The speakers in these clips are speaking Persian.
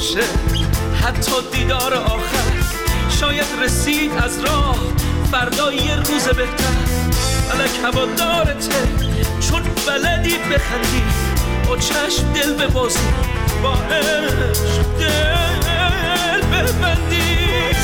باشه، حتی دیدار آخر شاید رسید از راه، فردا یه روز بهتر. فلک هوادارته چون بلدی بخندی، با چشم دل ببازی، با عشق دل ببندی.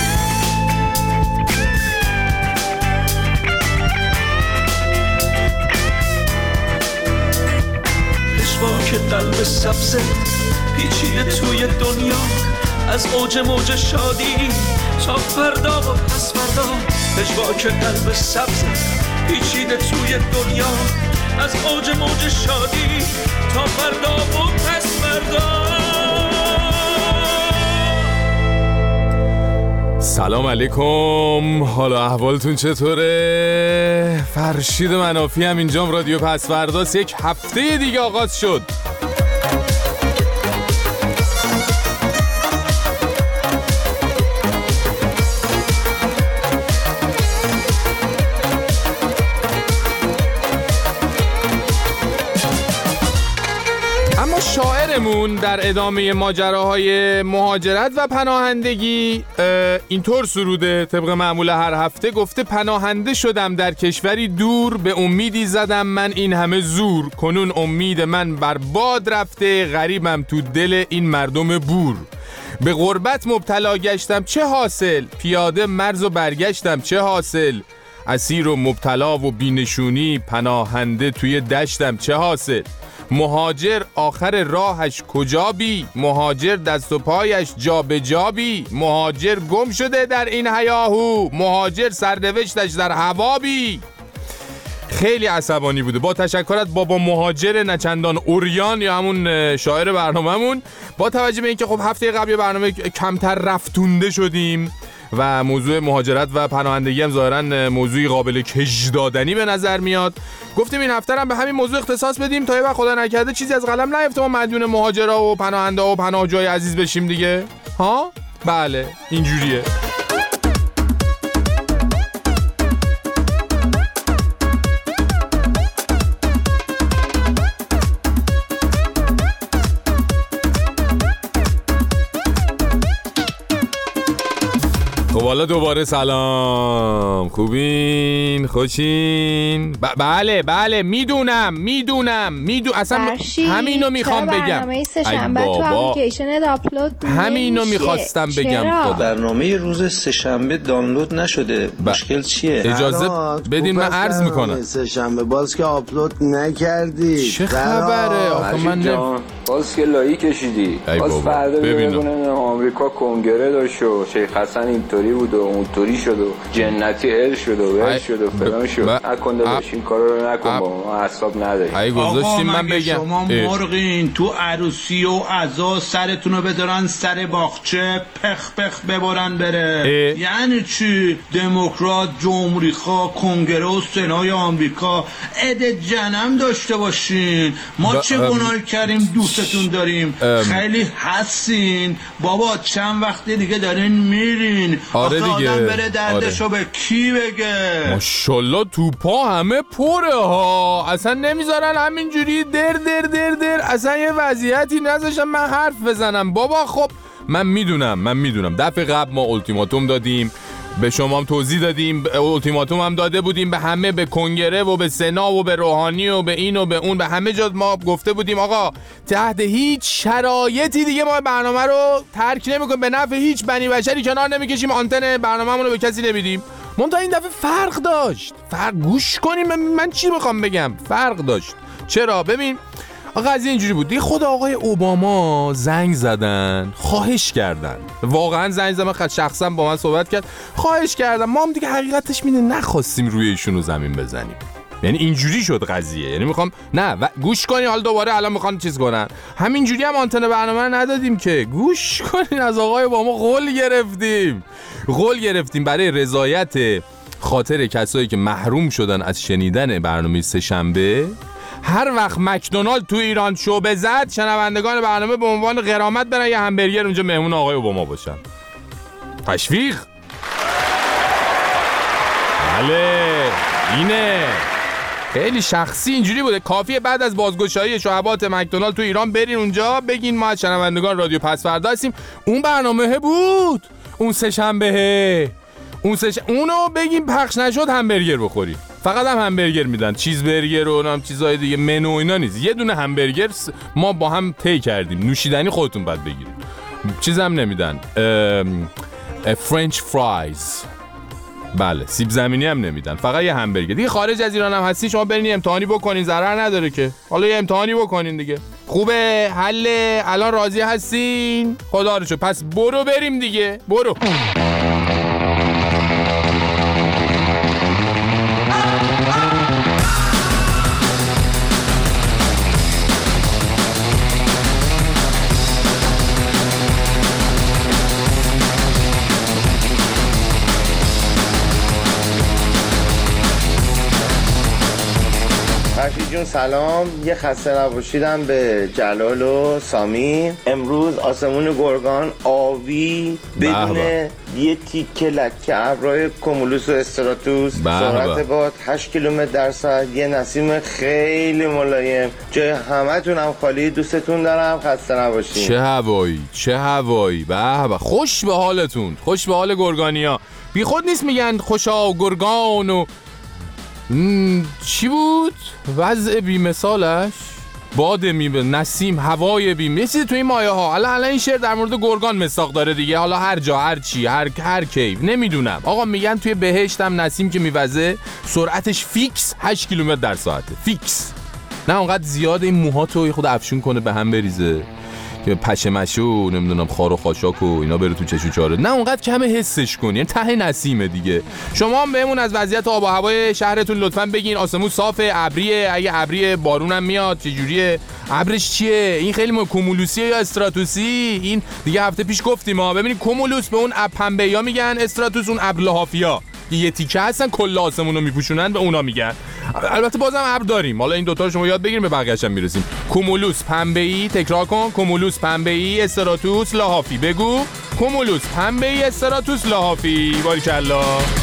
پشواک قلب سبزه پیچیده توی دنیا، از اوج موج شادی تا فردا و پس فردا. پشواک قلب سبزه پیچیده توی دنیا، از اوج موج شادی تا فردا و پس فردا. سلام علیکم، حالا احوالتون چطوره؟ فرشید منافی هم اینجام، رادیو پسورداست. یک هفته دیگه آغاز شد. شاعرمون در ادامه ماجراهای مهاجرت و پناهندگی اینطور سروده، طبق معمول هر هفته گفته: پناهنده شدم در کشوری دور، به امیدی زدم من این همه زور، کنون امید من بر باد رفته، غریبم تو دل این مردم بور. به غربت مبتلا گشتم چه حاصل، پیاده مرز و برگشتم چه حاصل، اسیر و مبتلا و بینشونی، پناهنده توی دشتم چه حاصل. مهاجر آخر راهش کجا بی، مهاجر دست و پایش جا به جا بی، مهاجر گم شده در این هیاهو، مهاجر سرنوشتش در هوا بی. خیلی عصبانی بوده. با تشکر از بابا مهاجر نچندان اوریان یا همون شاعر برنامه‌مون، با توجه به اینکه خب هفته قبل برنامه کمتر رفتونده شدیم و موضوع مهاجرت و پناهندگی هم ظاهراً موضوعی قابل کج دادنی به نظر میاد، گفتیم این هفته هم به همین موضوع اختصاص بدیم تا یه وقت خدا نکرده چیزی از قلم نیفته ما مدیون مهاجرا و پناهنده و پناهجوی عزیز بشیم دیگه. ها؟ بله اینجوریه. حالا دوباره سلام، خوبین؟ خوشین؟ بله میدونم اصلا همینو میخوام بگم. برنامه سه‌شنبه تو اپلیکیشن آپلود نمیشه. همینو میخواستم بگم. برنامه روز سه‌شنبه دانلود نشده. مشکل چیه؟ اجازه بدین من عرض میکنم. سه‌شنبه باز که آپلود نکردی چه خبره؟ آخه من باز که لایی کشیدی. باز فردا ببینم آمریکا کنگره داشت و شیخ حسن اینطوری بود و اونطوری شد و جنتی ال شد و ول شد و فلان شد. نکنده باشین کارا رو نکن، با ما اعصاب نداری. آقا من بگم شما مرغین تو عروسی و عزا سرتون رو بدارن سر باغچه پخ ببرن بره. یعنی چی؟ دموکرات، جمهوری خواه، کنگره و سنای آمریکا عدد جنم داشته باشین. ما چه گناه کردیم دوستتون داریم؟ خیلی حسین بابا، چند وقت دیگه دارین میرین. آره دیگه. آدم بره دردشو به کی بگه؟ ماشالله تو پا همه پره ها، اصلا نمیذارن همینجوری در اصلا یه وضعیتی نذاشتن من حرف بزنم. بابا خب من میدونم دفعه قبل ما التیماتوم دادیم، به شما هم توضیح دادیم، التیماتوم هم داده بودیم به همه، به کنگره و به سنا و به روحانی و به این و به اون، به همه جا ما گفته بودیم آقا تحت هیچ شرایطی دیگه ما برنامه رو ترک نمی‌کنیم، به نفع هیچ بنی بشری کنار نمیکشیم، آنتن برنامه‌مون رو به کسی نمیدیم. منتها این دفعه فرق داشت. گوش کنیم من چی میخوام بگم. فرق داشت. چرا؟ ببین قضیه اینجوری بود دیگه. خود آقای اوباما زنگ زدن، خواهش کردن، واقعا زنگ زدن، شخصا با من صحبت کرد، خواهش کردن. ما هم دیگه حقیقتش میده نخواستیم روی ایشونو زمین بزنیم. یعنی اینجوری شد قضیه. یعنی میخوام گوش کنی، حالا دوباره الان میخوان چیز کنن. همینجوری هم آنتن برنامه ندادیم که گوش کنین. از آقای اوباما قول گرفتیم برای رضایت خاطر کسایی که محروم شدن از شنیدن برنامه سه‌شنبه. هر وقت مکدونالد تو ایران شعبه زد، شنوندگان برنامه به عنوان غرامت برن یه همبرگر اونجا مهمون آقای اوباما باشن. تشویق. بله اینه. خیلی شخصی اینجوری بوده. کافیه بعد از بازگشایی شعبات مکدونالد تو ایران برین اونجا بگین ما از شنوندگان رادیو پس‌فردا هستیم. اون برنامه بود، اون سه‌شنبه، اونو بگین پخش نشد همبرگر بخوری. فقط هم همبرگر میدن، چیز برگر و اونم چیزای دیگه، منو اینا نیست. یه دونه همبرگر ما با هم طی کردیم. نوشیدنی خودتون بعد بگیرید. چیزم نمیدن، فرنچ فرایز، بله، سیب زمینی هم نمیدن، فقط یه همبرگر. دیگه خارج از ایران هم هستی شما برین امتحانی بکنین، ضرر نداره که. حالا یه امتحانی بکنین دیگه. خوبه، حله، الان راضی هستین؟ خدا رو شکر. پس برو بریم دیگه، برو. جون سلام، یه خسته نباشیدم به جلال و سامی. امروز آسمون گرگان آبی بدون یه تیکه لکه ابرای کومولوس و استراتوس، سرعت باد 8 کیلومتر در ساعت، یه نسیم خیلی ملایم، جای همتون هم خالی. دوستتون دارم، خسته نباشین. چه هوایی، به خوش به حالتون، خوش به حال گرگانیا. بی خود نیست میگن خوشا گرگان و چی بود؟ وضع بی‌مثالش، باد نسیم، هوای یه چیزی تو این مایه ها. الان این شعر در مورد گرگان مساق داره دیگه. حالا هر جا، هر چی، هر کیف، نمیدونم. آقا میگن توی بهشت هم نسیم که میوزه سرعتش فیکس 8 کیلومتر در ساعته، فیکس. نه اونقدر زیاد این موهاتو خود افشون کنه به هم بریزه که پشمشو نمیدونم خار و خاشاک و اینا بره تو چشو چاره. نه اونقدر کم حسش کنی، یعنی ته نسیمه دیگه. شما هم بهمون از وضعیت آب و هوای شهرتون لطفاً بگین. آسمون صافه، ابریه؟ اگه ابریه بارونم میاد چه جوریه؟ ابرش چیه؟ این خیلی کومولوسیه یا استراتوسی؟ این دیگه هفته پیش گفتیم ما. ببینید کومولوس به اون ابر پنبه‌یا میگن، استراتوس اون ابر لحافیا یه تیکه هستن کل آسمونو میپوشونن، به اونا میگن. البته بازم ابر داریم. حالا این دوتا رو شما یاد بگیریم، به بقیه‌اش هم میرسیم. کومولوس پنبه‌ای، تکرار کن. کومولوس پنبه‌ای، استراتوس لحافی. بگو کومولوس پنبه‌ای، استراتوس لحافی. باریکلا.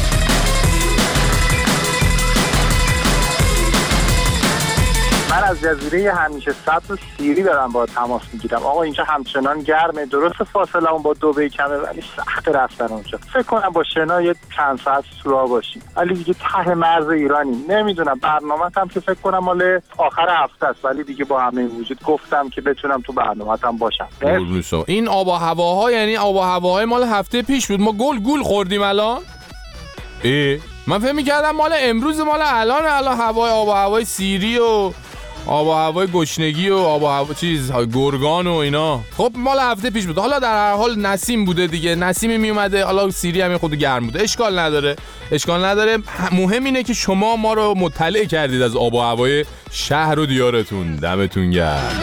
من از جزیره همیشه سبز و سیری دارم با تماس میگیرم. آقا اینجا همچنان گرمه، درست فاصله اون با دبی کمه ولی سخت رفتن اونجا. فکر کنم با شنا یه چند ساعت سوراخ باشیم، ولی دیگه ته مرز ایرانیم. نمیدونم، برنامه‌ام که فکر کنم مال آخر هفته است، ولی دیگه با همه وجود گفتم که بتونم تو برنامه‌ام باشم. این آب و هواها یعنی آب و هواهای مال هفته پیش بود. ما گول خوردیم الان. من فکر می‌کردم مال امروز، مال الان هوای آب و هوای سیری و آب و هوای گشنگی و آب و هوا گرگان و اینا. خب مال هفته پیش بود. حالا در هر حال نسیم بوده دیگه، نسیمی می اومده. حالا سیری هم خود گرم بوده، اشکال نداره. مهم اینه که شما ما رو مطلع کردید از آب و هوای شهر و دیارتون. دمتون گرم.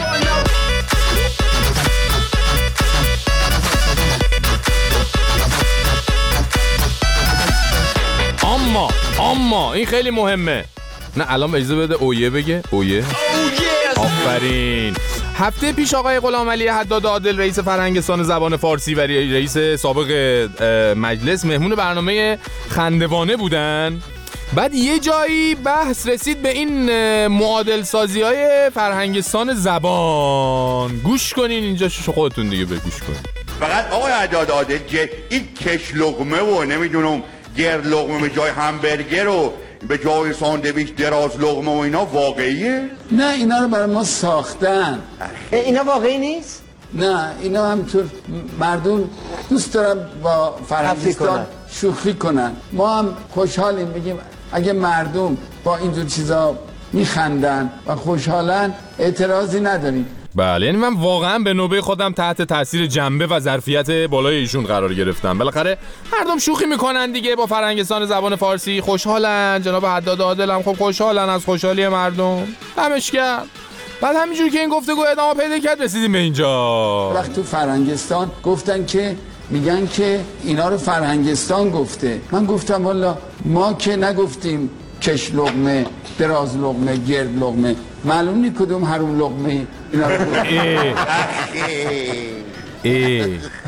اما این خیلی مهمه. نه الان اجازه بده اویه بگه. اویه آفرین. هفته پیش آقای غلامعلی حداد عادل رئیس فرهنگستان زبان فارسی و رئیس سابق مجلس مهمون برنامه خندوانه بودن. بعد یه جایی بحث رسید به این معادل سازی های فرهنگستان زبان. گوش کنین اینجا، خودتون دیگه بگوش کنین. فقط آقای حداد عادل این کش لقمه و نمیدونم گرد لقمه به جای همبرگر و به جای ساندویچ دراز لقمه و اینا واقعیه؟ نه اینا رو برای ما ساختن. اینا واقعی نیست؟ نه اینا همینطور مردم دوست دارن با فرهنگستان شوخی کنن. ما هم خوشحالیم، میگیم اگه مردم با اینجور چیزا میخندن و خوشحالن اعتراضی نداریم. بله، یعنی من واقعا به نوبه خودم تحت تاثیر جنبه و ظرفیت بالای ایشون قرار گرفتم. بالاخره مردم شوخی میکنن دیگه با فرهنگستان زبان فارسی، خوشحالن. جناب حداد عادل هم خب خوشحالن از خوشحالی مردم. دمش گرم. بعد همینجوری که این گفتگو ادامه پیدا کرد رسیدیم به اینجا. وقت تو فرهنگستان گفتن که میگن که اینا رو فرهنگستان گفته. من گفتم والا ما که نگفتیم کش لقمه، دراز لقمه، گرد لقمه. معلوم نی کدوم حروم لقمه اینا رو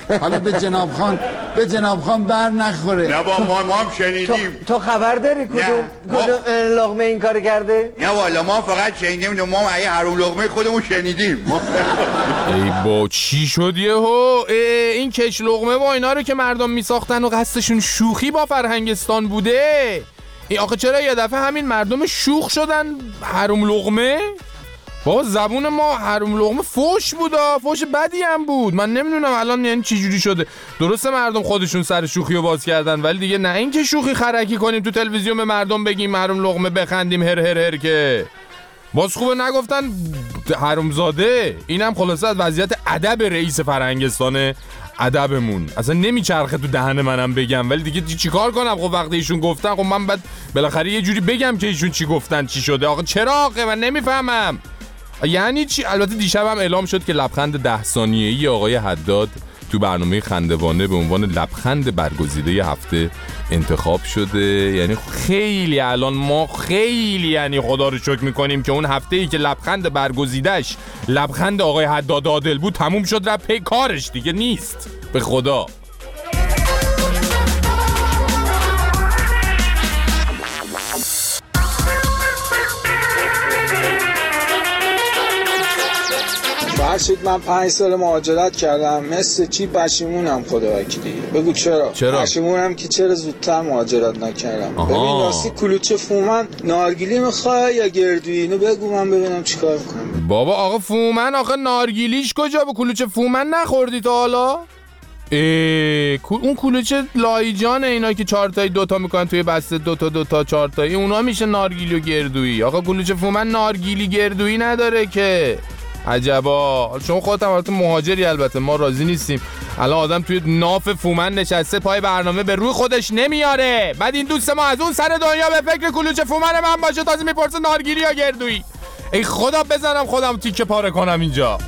حالا به جناب خان بر نخوره. نه با ما هم شنیدیم. تو خبر داری کدوم لقمه این کار کرده؟ نه والا ما فقط شنیدیم، ما اگه حروم لقمه خودمون شنیدیم. ای با چی شد یهو؟ این کش لقمه و اینا رو که مردم میساختن و قصدشون شوخی با فرهنگستان بوده. این آخه چرا یه دفعه همین مردم شوخ شدن حروم لقمه؟ بابا زبون ما حروم لقمه فوش بودا، فوش بدی هم بود. من نمیدونم الان یعنی چی جوری شده. درسته مردم خودشون سر شوخی رو باز کردن، ولی دیگه نه این که شوخی خرکی کنیم تو تلویزیون به مردم بگیم حروم لقمه بخندیم هر هر هر که باز خوبه نگفتن حرومزاده. اینم خلاصه از وضعیت ادب رئیس فرهنگستان ادبمون اصلا نمیچرخه تو دهن منم بگم، ولی دیگه چیکار کنم؟ خب وقتی ایشون گفتن خب من بعد بالاخره یه جوری بگم که ایشون چی گفتن چی شده. آقا چرا آقا من نمیفهمم یعنی چی؟ البته دیشب هم اعلام شد که لبخند 10 ثانیه‌ای آقای حداد تو برنامه خندوانه به عنوان لبخند برگزیده هفته انتخاب شده. یعنی خیلی الان ما خیلی یعنی خدا رو شکر میکنیم که اون هفته‌ای که لبخند برگزیدهش لبخند آقای حداد عادل بود تموم شد، رفت پی کارش دیگه نیست به خدا. فرشید من 5 سال مهاجرت کردم، مثل چی پشیمونم خدا وکیلی. بگو چرا؟ پشیمونم که چرا زودتر مهاجرت نکردم. ببین راستی کلوچه فومن نارگیلی میخوای یا گردویی؟ اینو بگو من ببینم چیکار کنم. بابا آقا فومن آقا نارگیلیش کجا؟ با کلوچه فومن نخوردی تا حالا؟ اون کلوچه لایجانه اینا که 4 تایی 2 تا میکنن توی بسته 2 تا 4 تایی اونا میشه نارگیلی و گردویی. آقا کلوچه فومن نارگیلی گردویی نداره که. عجبا. شما خودت هم البته مهاجری، البته ما راضی نیستیم. الان آدم توی ناف فومن نشسته پای برنامه به روی خودش نمیاره، بعد این دوست ما از اون سر دنیا به فکر کلوچه فومن من باشه تازه میپرسه نارگیلی یا گردویی. ای خدا بزنم خودم تیکه پاره کنم اینجا.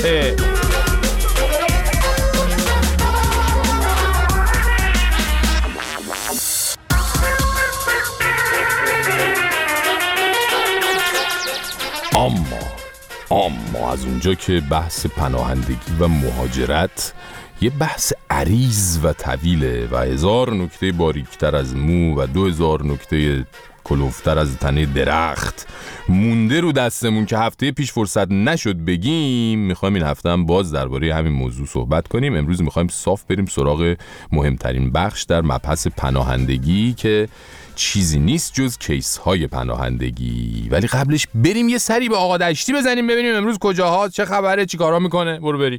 اما از اونجا که بحث پناهندگی و مهاجرت یه بحث عریض و طویله و 1000 نکته باریکتر از مو و 2000 نکته کلوفتر از تنه درخت مونده رو دستمون که هفته پیش فرصت نشد بگیم، میخوایم این هفته هم باز درباره همین موضوع صحبت کنیم. امروز میخوایم صاف بریم سراغ مهمترین بخش در مبحث پناهندگی که چیزی نیست جز کیس های پناهندگی. ولی قبلش بریم یه سری به آقا دشتی بزنیم ببینیم امروز کجاها، چه خبره، چی کارا میکنه. برو بریم.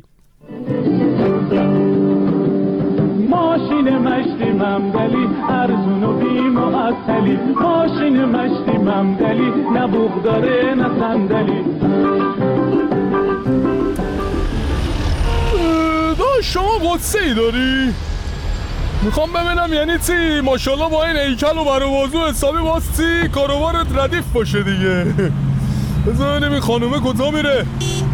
ماشین مشتی ممدلی ارزون و بی معطلی، ماشین مشتی ممدلی نه بوق داره نه صندلی. شما قصه ای داری؟ میخوام ببینم یعنی چی؟ ماشالله با این هیکل و بروازو حسابی باز چی کاروبارت ردیف باشه دیگه. بذار ببینیم این خانومه کجا میره.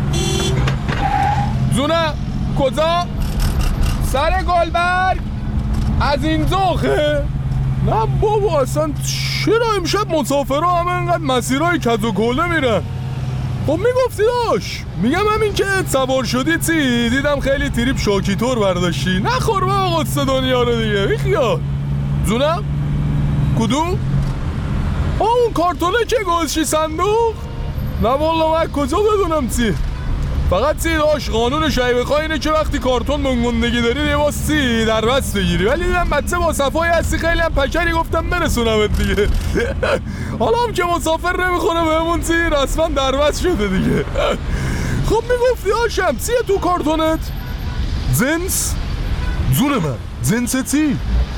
زونه کجا؟ سر گلبرگ از این زاخه؟ نه بابا اصلا چرا امشب مسافرها همه اینقدر مسیرهای کج و کوله میرن؟ خب میگفتی داش. میگم همین که سوار شدی چی؟ دیدم خیلی تریپ شاکیتور برداشتی. نخور با قصه دنیا رو دیگه بیخیال. زونم؟ کدوم؟ اون کارتونه که گذاشتی صندوق؟ نه والا من کجا بدونم چی؟ فقط چی داش قانون شایبه خواه اینه که وقتی کارتون منگندگی داری یه باز چی در بست بگیری، ولی دیدم بچه با صفایی هستی خیلی هم پکری گفتم برسونمت دیگه. حالا هم که مسافر نمیخونه بهمون چی رسما در بست شده دیگه. خب میگفتی هاشم چیه تو کارتونت؟ جنس؟ زون من جنس چی؟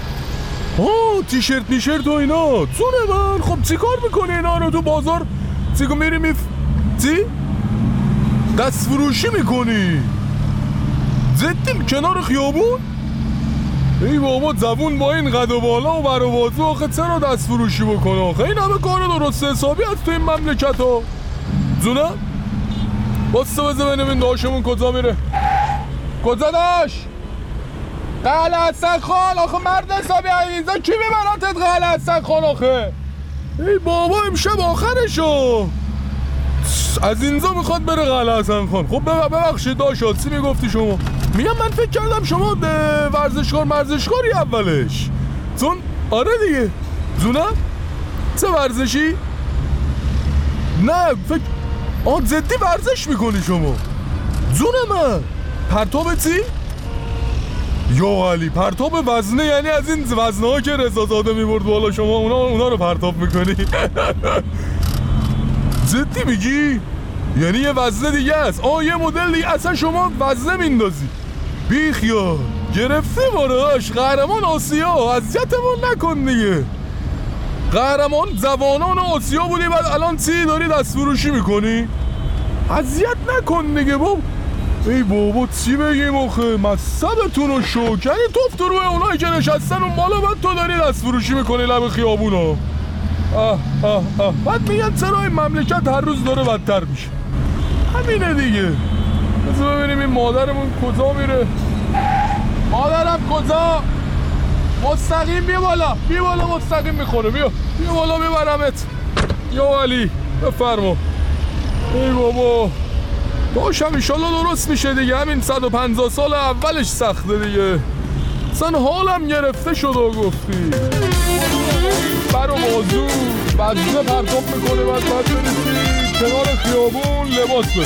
تیشرت میشرت و اینا. زون من خب چی کار میکنی اینا رو تو بازار چیکو میری چی؟ دست فروشی میکنی؟ زدیم کنار خیابون؟ ای بابا زبون با این قد و بالا و بر و بازو آخه چرا دست فروشی بکنه آخه؟ این همه کار درست حسابی هست تو این مملکت ها. زونه؟ باسته بزه بینیم این داشمون کجا میره. کجا داش؟ قلعه حسن خان آخه مرد حسابی عزیزا کی میبراتت قلعه حسن خان آخه؟ ای بابا امشب آخرشو. از اینجا میخواد بره قلعه حسن خان. خب ببخشید داشت چی میگفتی شما؟ میگم من فکر کردم شما ورزشکاری اولش. چون آره دیگه جونم چه ورزشی؟ نه فکر جدی ورزش میکنی شما؟ جون من پرتاب چی؟ یا علی پرتاب وزنه، یعنی از این وزنه ها که رضا زاده میبرد بالا شما اونا رو پرتاب میکنی؟ جدی میگی؟ یعنی یه وزنه دیگه است. یه مدل دیگه اصلا شما وزنه میندازی. بیخیال گرفته باراش قهرمان آسیا، اذیتمون نکن دیگه. قهرمان جوانان آسیا بودی بعد الان چی داری دست فروشی میکنی؟ اذیت نکن دیگه بابا. ای بابا چی بگیم آخه، مصبتون رو شکری توفت روی اونایی که نشستن اون بالا، بعد تو داری دست فروشی میکنی لب خیابونا. بعد میگن چرا این مملکت هر روز داره بدتر میشه. همینه دیگه. بذار ببینیم این مادرمون کجا میره. مادرم کجا؟ مستقیم بیا بالا مستقیم میخوره. بیا بالا میبرمت. یا علی بفرما. ای بابا داشتم ایشالله درست میشه دیگه. همین 150 سال اولش سخته دیگه. اصلا حالم گرفته شد و گفتی برو بازو وزنه پرتاب میکنه. بعد برسی کنار خیابون لباس بپوش.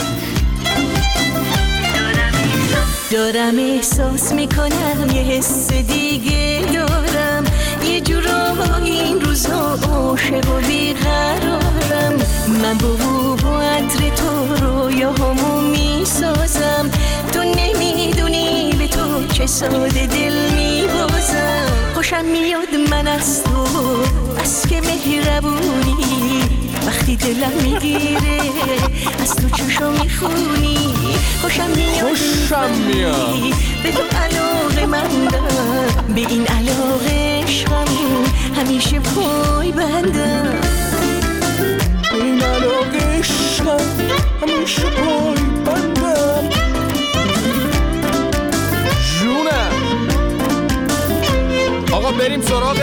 دارم احساس میکنم یه حس دیگه دارم، یه جورا این روزا عاشق و بیقرارم. من با عطر تو رویاهامو میسازم، تو نمیدونی به تو چه ساده دل میبازم. خوشم میاد من از تو بس که مهربونی، وقتی دلم میگیره از تو چشم میخونی. خوشم میاد به تو علاقه مندم، به این علاقه عشقم همیشه پای بندم. به این علاقه عشقم همیشه پای بندم. جونم آقا بریم سراغ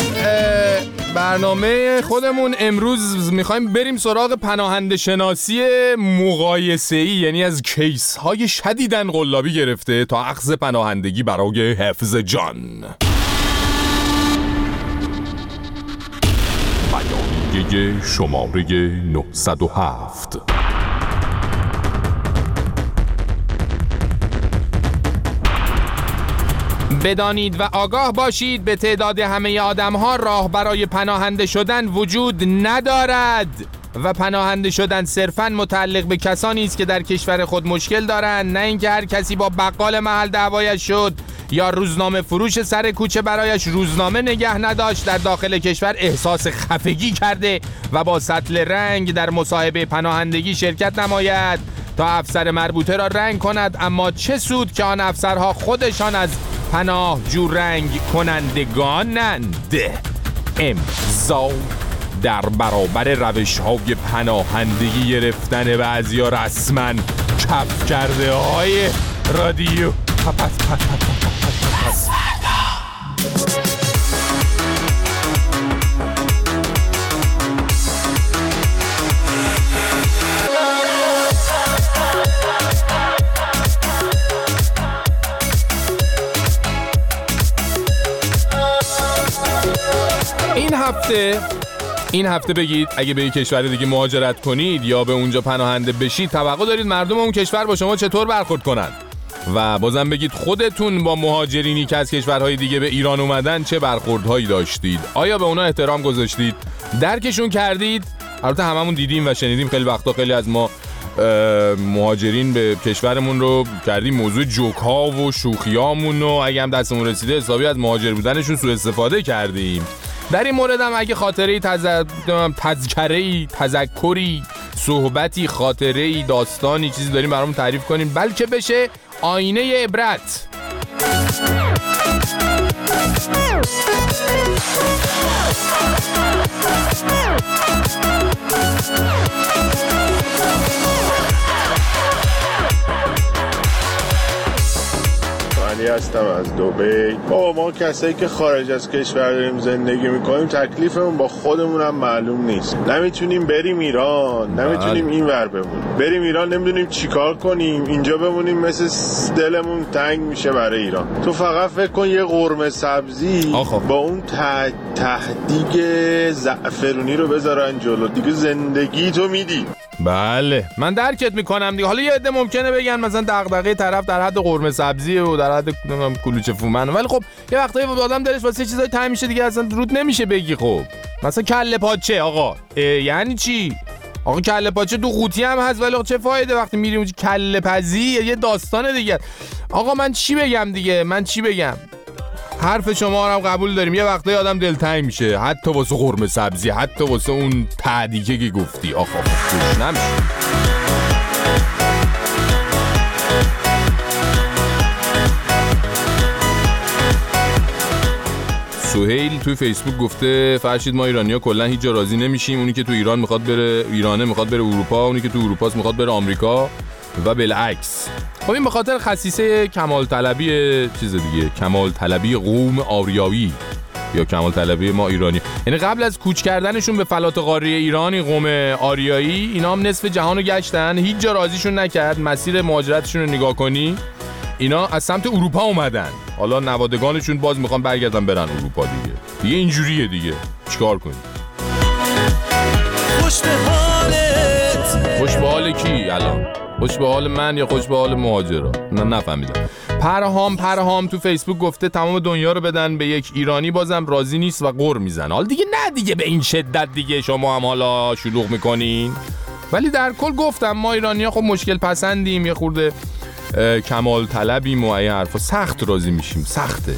برنامه خودمون. امروز میخوایم بریم سراغ پناهنده شناسی مقایسه‌ای، یعنی از کیس های شدیداً قلابی گرفته تا اخذ پناهندگی برای حفظ جان. بیانیه شماره 907. بدانید و آگاه باشید به تعداد همه آدم‌ها راه برای پناهنده شدن وجود ندارد و پناهنده شدن صرفاً متعلق به کسانی است که در کشور خود مشکل دارند، نه اینکه هر کسی با بقال محل دعوایش شد یا روزنامه فروش سر کوچه برایش روزنامه نگه نداشت در داخل کشور احساس خفگی کرده و با سطل رنگ در مصاحبه پناهندگی شرکت نماید تا افسر مربوطه را رنگ کند. اما چه سود که آن افسرها خودشان از پناه جو رنگ کنندگانند. امضا در برابر روش های پناهندگی گرفتن بعضی ها رسما کف کرده های رادیو. این هفته بگید اگه به یک کشور دیگه مهاجرت کنید یا به اونجا پناهنده بشید توقع دارید مردم اون کشور با شما چطور برخورد کنن؟ و بازم بگید خودتون با مهاجرینی که از کشورهای دیگه به ایران اومدن چه برخوردهایی داشتید؟ آیا به اونا احترام گذاشتید؟ درکشون کردید؟ البته هممون دیدیم و شنیدیم خیلی وقتا خیلی از ما مهاجرین به کشورمون رو کردیم موضوع جوک ها و شوخیامون و اگه هم دستمون رسیده حسابی از مهاجر بودنشون سوء استفاده کردیم. در این مورد هم اگه خاطره‌ای تذکره‌ای تذکری صحبتی خاطره‌ای داستانی چیزی داریم برامون تعریف کنیم بلکه بشه آینه عبرت. علی هستم از دبی. ما کسایی که خارج از کشور داریم زندگی میکنیم تکلیفمون با خودمونم معلوم نیست. نمیتونیم بریم ایران، نمیتونیم این ور بمونیم. بریم ایران نمیدونیم چیکار کنیم، اینجا بمونیم مثل دلمون تنگ میشه برای ایران. تو فقط فکر کن یه قرمه سبزی با اون تهدیگ زعفرونی رو بذارن جلو، دیگه زندگی تو میدی. بله من درکت میکنم دیگه. حالا یه عده ممکنه بگن مثلا دغدغه طرف در حد قرمه سبزیه و در حد کلوچه فومن، ولی خب یه وقتایی آدم دلش واسه چیزای تنگ میشه دیگه، اصلا رود نمیشه بگی. خب مثلا کله پاچه آقا یعنی چی؟ آقا کله پاچه دو قوطی هم هست، ولی چه فایده وقتی میریم اونجا کله پزی یه داستانه دیگه. آقا من چی بگم دیگه؟ من چی بگم؟ حرف شما رو هم قبول داریم، یه وقتایی آدم دلتنگ میشه، حتی واسه قرمه سبزی، حتی واسه اون تعدیگه که گفتی. آخه خوش نمیشه. سهیل توی فیسبوک گفته فرشید ما ایرانی‌ها کلا هیچ جا راضی نمیشیم. اونی که تو ایران میخواد بره ایرانه میخواد بره اروپا، اونی که تو اروپا میخواد بره آمریکا و بالعکس. خب این به خاطر خصیصه کمال طلبی چیز دیگه، کمال طلبی قوم آریایی یا کمال طلبی ما ایرانی. یعنی قبل از کوچ کردنشون به فلات قاره ایرانی قوم آریایی، اینا هم نصف جهانو گشتن، هیچ جا راضیشون نکرد. مسیر مهاجرتشون رو نگاه کنی، اینا از سمت اروپا اومدن، حالا نوادگانشون باز میخوان برگردن برن اروپا دیگه اینجوریه دیگه. چیکار کنی؟ خوش به حالت. خوش به حال کی الان؟ خوش به حال من یا خوش به حال مهاجرا؟ نفهمیدم. پرهام تو فیسبوک گفته تمام دنیا رو بدن به یک ایرانی بازم راضی نیست و غر میزنه. حالا دیگه نه دیگه به این شدت دیگه شما هم حالا شلوغ میکنین. ولی در کل گفتم ما ایرانی‌ها خب مشکل پسندیم، یه خورده کمال طلبیم و این حرفا، سخت راضی میشیم. سخته.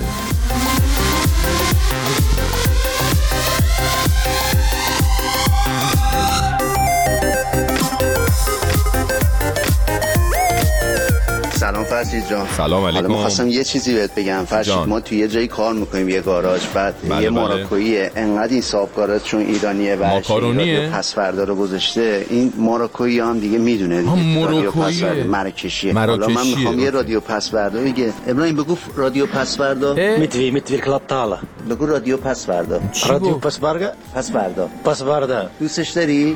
سلام فرشید جان. سلام علیکم. حالا می‌خواستم یه چیزی بهت بگم فرشید. ما توی یه جایی کار میکنیم، یه گاراژ، بعد یه ماراکوییه، انقدر این صاحب گاراژ چون ایرانیه و رادیو پسوردا رو گذاشته، این ماراکویی هم دیگه میدونه دیگه رادیو پسوردا مراکشیه. حالا من میخوام یه رادیو پسوردا بگه. ابراهیم بگو رادیو پسوردا. میتوی کلاب تالا. بگو رادیو پسوردا. رادیو پسوردا. دوستش داری؟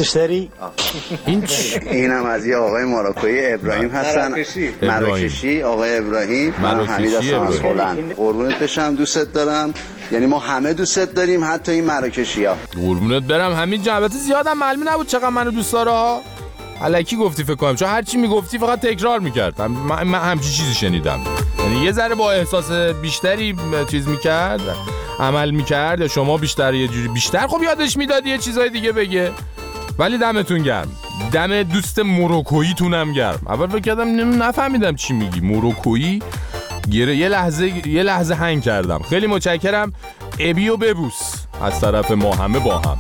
اینم از یه آقای ماراکویی ابراهیم هستن. مراکشی. آقای ابراهیم. من حمید هستم از هلند. قربونت بشم، دوستت دارم. یعنی ما همه دوستت داریم، حتی این مراکشی‌ها. قربونت برم حمید جان. البته زیادم معلوم نبود چقدر منو دوست داره ها. الکی گفتی فکر کنم، چون هر چی میگفتی فقط تکرار میکرد. من همچین چیزی شنیدم، یعنی یه ذره با احساس بیشتری چیز میکرد، عمل میکرد، یا شما بیشتر یه جوری بیشتر خب یادش میداد یه چیزای دیگه بگه. ولی دمتون گرم، دم دوست مروکویی تونم گرم. اول فکر کردم نفهمیدم چی میگی مروکویی، یه لحظه هنگ کردم. خیلی متشکرم. ابیو ببوس از طرف ما همه با هم.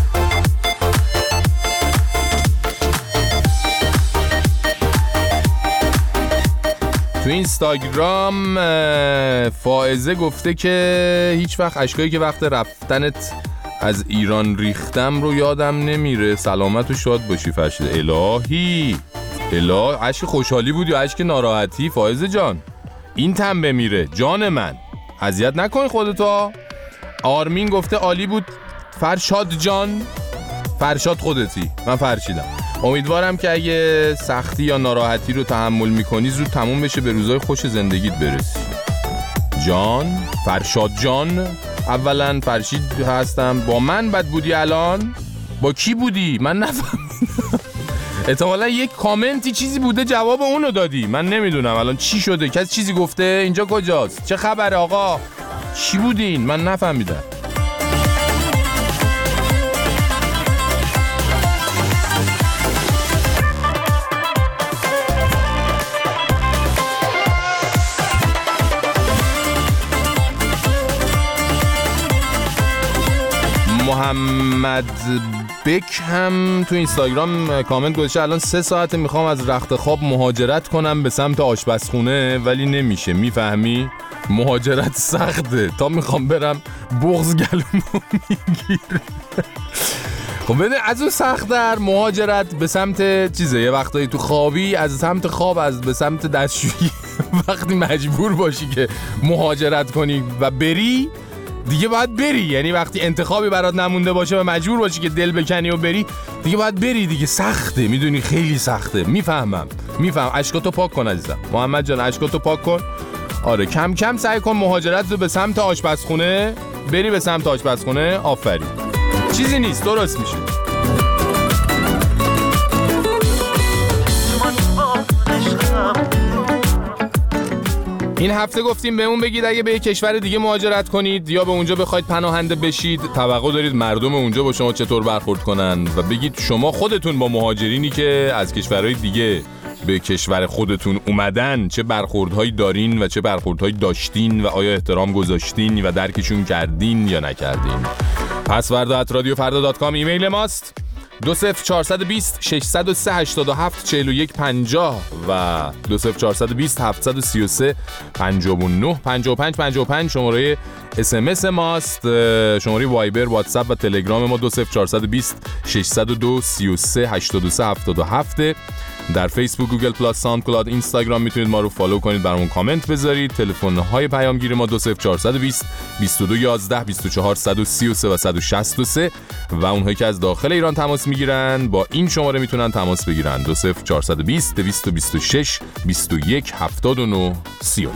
تو اینستاگرام فائزه گفته که هیچ وقت اشکایی که وقت رفتنت از ایران ریختم رو یادم نمیره. سلامت و شاد باشی فرشید. الهی اشک خوشحالی بود یا اشک ناراحتی؟ فائزه جان این تم بمیره جان من، اذیت نکن خودتو. آرمین گفته عالی بود فرشاد جان. فرشاد خودتی، من فرشیدم. امیدوارم که اگه سختی یا ناراحتی رو تحمل میکنی زود تموم بشه، به روزای خوش زندگیت برسی. جان فرشاد جان. اولا فرشید هستم. با من بد بودی الان؟ با کی بودی؟ من نفهمیدم. احتمالا یک کامنتی چیزی بوده جواب اونو دادی، من نمیدونم الان چی شده. کسی چیزی گفته اینجا کجاست؟ چه خبره آقا؟ چی بودین؟ من نفهمیدم. محمد بک هم تو اینستاگرام کامنت گذاشته الان 3 ساعته میخوام از رخت خواب مهاجرت کنم به سمت آشپزخونه ولی نمیشه. میفهمی؟ مهاجرت سخته. تا میخوام برم بغض گلومو میگیره. خب ببین از اون سخت در مهاجرت به سمت چیزه، یه وقتایی تو خوابی از سمت خواب به سمت دستشویی وقتی مجبور باشی که مهاجرت کنی و بری دیگه باید بری. یعنی وقتی انتخابی برات نمونده باشه و مجبور باشی که دل بکنی و بری دیگه باید بری دیگه. سخته، میدونی خیلی سخته. میفهمم. اشکاتو پاک کن عزیزم. محمد جان اشکاتو پاک کن. آره کم کم سعی کن مهاجرت رو به سمت آشپزخونه بری، به سمت آشپزخونه. آفرین، چیزی نیست، درست میشه. این هفته گفتیم بهمون بگید اگه به یک کشور دیگه مهاجرت کنید یا به اونجا بخواید پناهنده بشید، توقع دارید مردم اونجا با شما چطور برخورد کنن و بگید شما خودتون با مهاجرینی که از کشورهای دیگه به کشور خودتون اومدن چه برخوردهایی دارین و چه برخوردهایی داشتین و آیا احترام گذاشتین و درکشون کردین یا نکردین. passvarda@radiofarda.com ایمیل ماست. 20420 603 87 41 50 و 20420 733 59 55 55 شماره SMS ماست. شماره وایبر، واتساپ و تلگرام ما 20420 602 33 83 77. در فیسبوک، گوگل پلاس، ساوندکلاود، اینستاگرام میتونید ما رو فالو کنید، برامون کامنت بذارید. تلفن‌های پیامگیر ما 20420 2211 24 133 و 163 و اونهایی که از داخل ایران تماس میگیرن با این شماره میتونن تماس بگیرن 20420 226 21 79 39.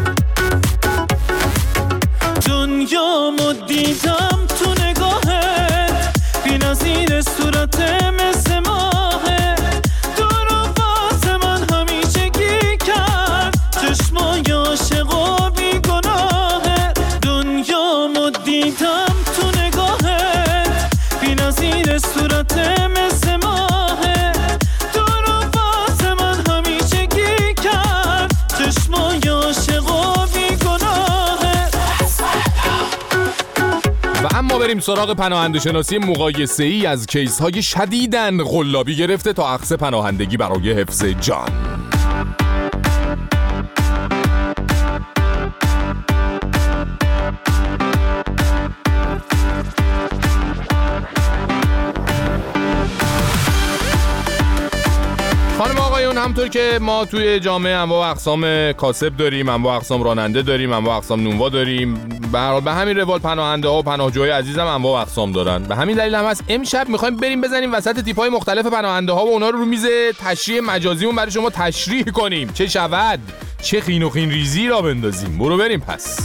دنیامو دیدم تو نگاهت، بی‌نظیر صورت مثل ماهه، دور و باز من همیشگی کرد، چشمای عاشق و بیگناهه. دنیامو دیدم تو نگاهت، بی‌نظیر صورت مثل ماهه، دور و باز من همیشگی کرد، چشمای عاشق و بیگناهه. و اما بریم سراغ پناهنده شناسی مقایسه‌ای از کیس‌های شدیداً قلابی گرفته تا اخذ پناهندگی برای حفظ جان. خانم آقایون، همطور که ما توی جامعه انواع و اقسام کاسب داریم، انواع و اقسام راننده داریم، انواع و اقسام نونوا داریم، به هر حال به همین روال پناهنده ها و پناهجوهای عزیزم انواع و اقسام دارن. به همین دلیل هم هست امشب میخوایم بریم بزنیم وسط تیپ‌های مختلف پناهنده ها و اونا رو میز تشریح مجازیمون برای شما تشریح کنیم چه شود، چه خین و خین ریزی را بندازیم. برو بریم پس.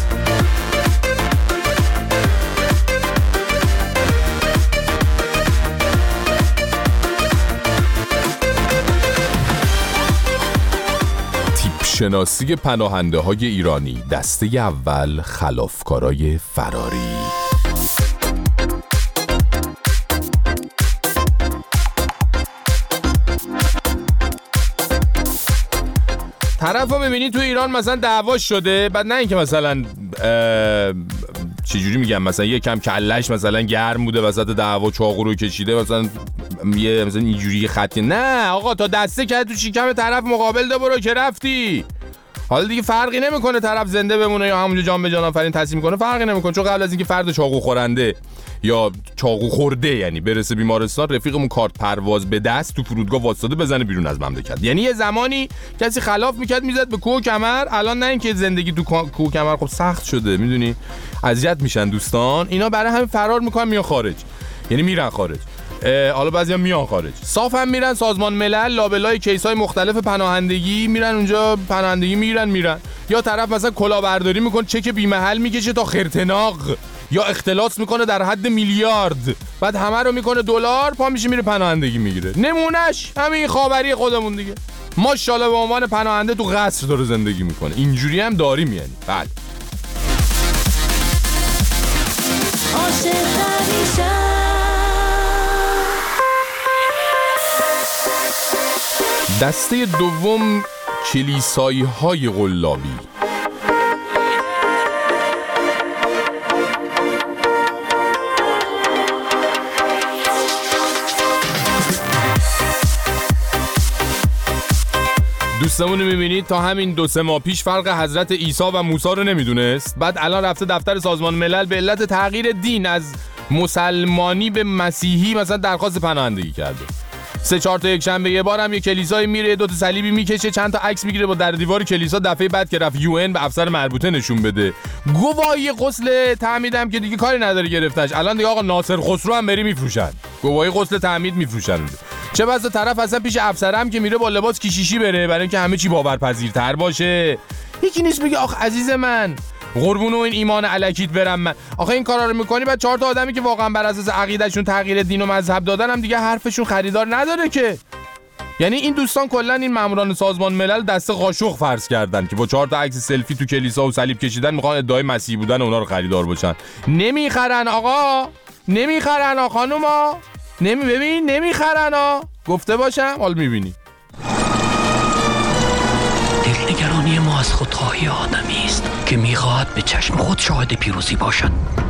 شناسی پناهنده های ایرانی، دسته اول، خلافکارای فراری. طرف رو میبینی تو ایران مثلا دعوا شده، بعد نه اینکه مثلا چجوری میگم، مثلا یکم کلش مثلا گرم بوده وسط دعوا چاقو رو کشیده مثلا مثلا اینجوری خطی، نه آقا تا دسته کرد تو شکم طرف مقابل ده برو که رفتی. حالا دیگه فرقی نمیکنه طرف زنده بمونه یا همونجا جان به جان آفرین تصمیم کنه، فرقی نمیکنه، چون قبل از اینکه فرد چاقو خورنده یا چاقو خورده یعنی برسه بیمارستان، رفیقمون کارت پرواز به دست تو فرودگاه واسطه بزنه بیرون از مملکت. یعنی یه زمانی کسی خلاف میکرد میزد به کوه و کمر، الان نه اینکه زندگی تو کوه و کمر خب سخت شده، میدونی اذیت میشن دوستان، اینا برای همین فرار میکنن میان خارج، یعنی میرن خارج. حالا بعضیا میان خارج صاف هم میرن سازمان ملل لابلای کیس‌های مختلف پناهندگی میرن اونجا پناهندگی میرن یا طرف مثلا کلاهبرداری میکنه چک بی‌محل میکشه تا خرطناق یا اختلاس میکنه در حد میلیارد، بعد همه رو میکنه دلار، پا میشه میره پناهندگی میگیره. نمونهش همین خاوری خودمون دیگه، ماشاءالله به عنوان پناهنده تو قصر داره زندگی میکنه. اینجوری هم داریم یعنی. بله دسته دوم، کلیسایی های قلابی. دوستمون رو میبینید تا همین 2-3 ماه پیش فرق حضرت عیسی و موسی رو نمیدونست، بعد الان رفته دفتر سازمان ملل به علت تغییر دین از مسلمانی به مسیحی مثلا درخواست پناهندگی کرده. 3-4 تا یک شنبه یه بارم یه کلیسای میره 2 تا صلیبی میکشه چند تا عکس میگیره با در دیوار کلیسا. دفعه بعد که رفت UN به افسر مربوطه نشون بده گواهی غسل تعمیدم که دیگه کاری نداره گرفتش. الان دیگه آقا ناصر خسرو هم بری میفروشن، گواهی غسل تعمید میفروشن. چه بسا طرف اصلا پیش افسرم که میره با لباس کیشیشی بره برای اینکه همه چی باورپذیرتر باشه. یکی نیست بگه آخ عزیز من قربون این ایمان الکیت برم من. آخه این کارا رو میکنی بعد 4 تا آدمی که واقعا بر اساس عقیدهشون تغییر دین و مذهب دادن هم دیگه حرفشون خریدار نداره که. یعنی این دوستان کلا این ماموران سازمان ملل دست قاشق فرض کردن که با 4 تا عکس سلفی تو کلیسا و صلیب کشیدن میخوان ادعای مسیح بودن اونا رو خریدار باشن. نمیخرن آقا، نمیخرن خانوما، ببین نمیخرن گفته باشم حال میبینی. دلنگرانی ما از خودخواهی آدمی است که میخواهد به چشم خود شاهد پیروزی باشد.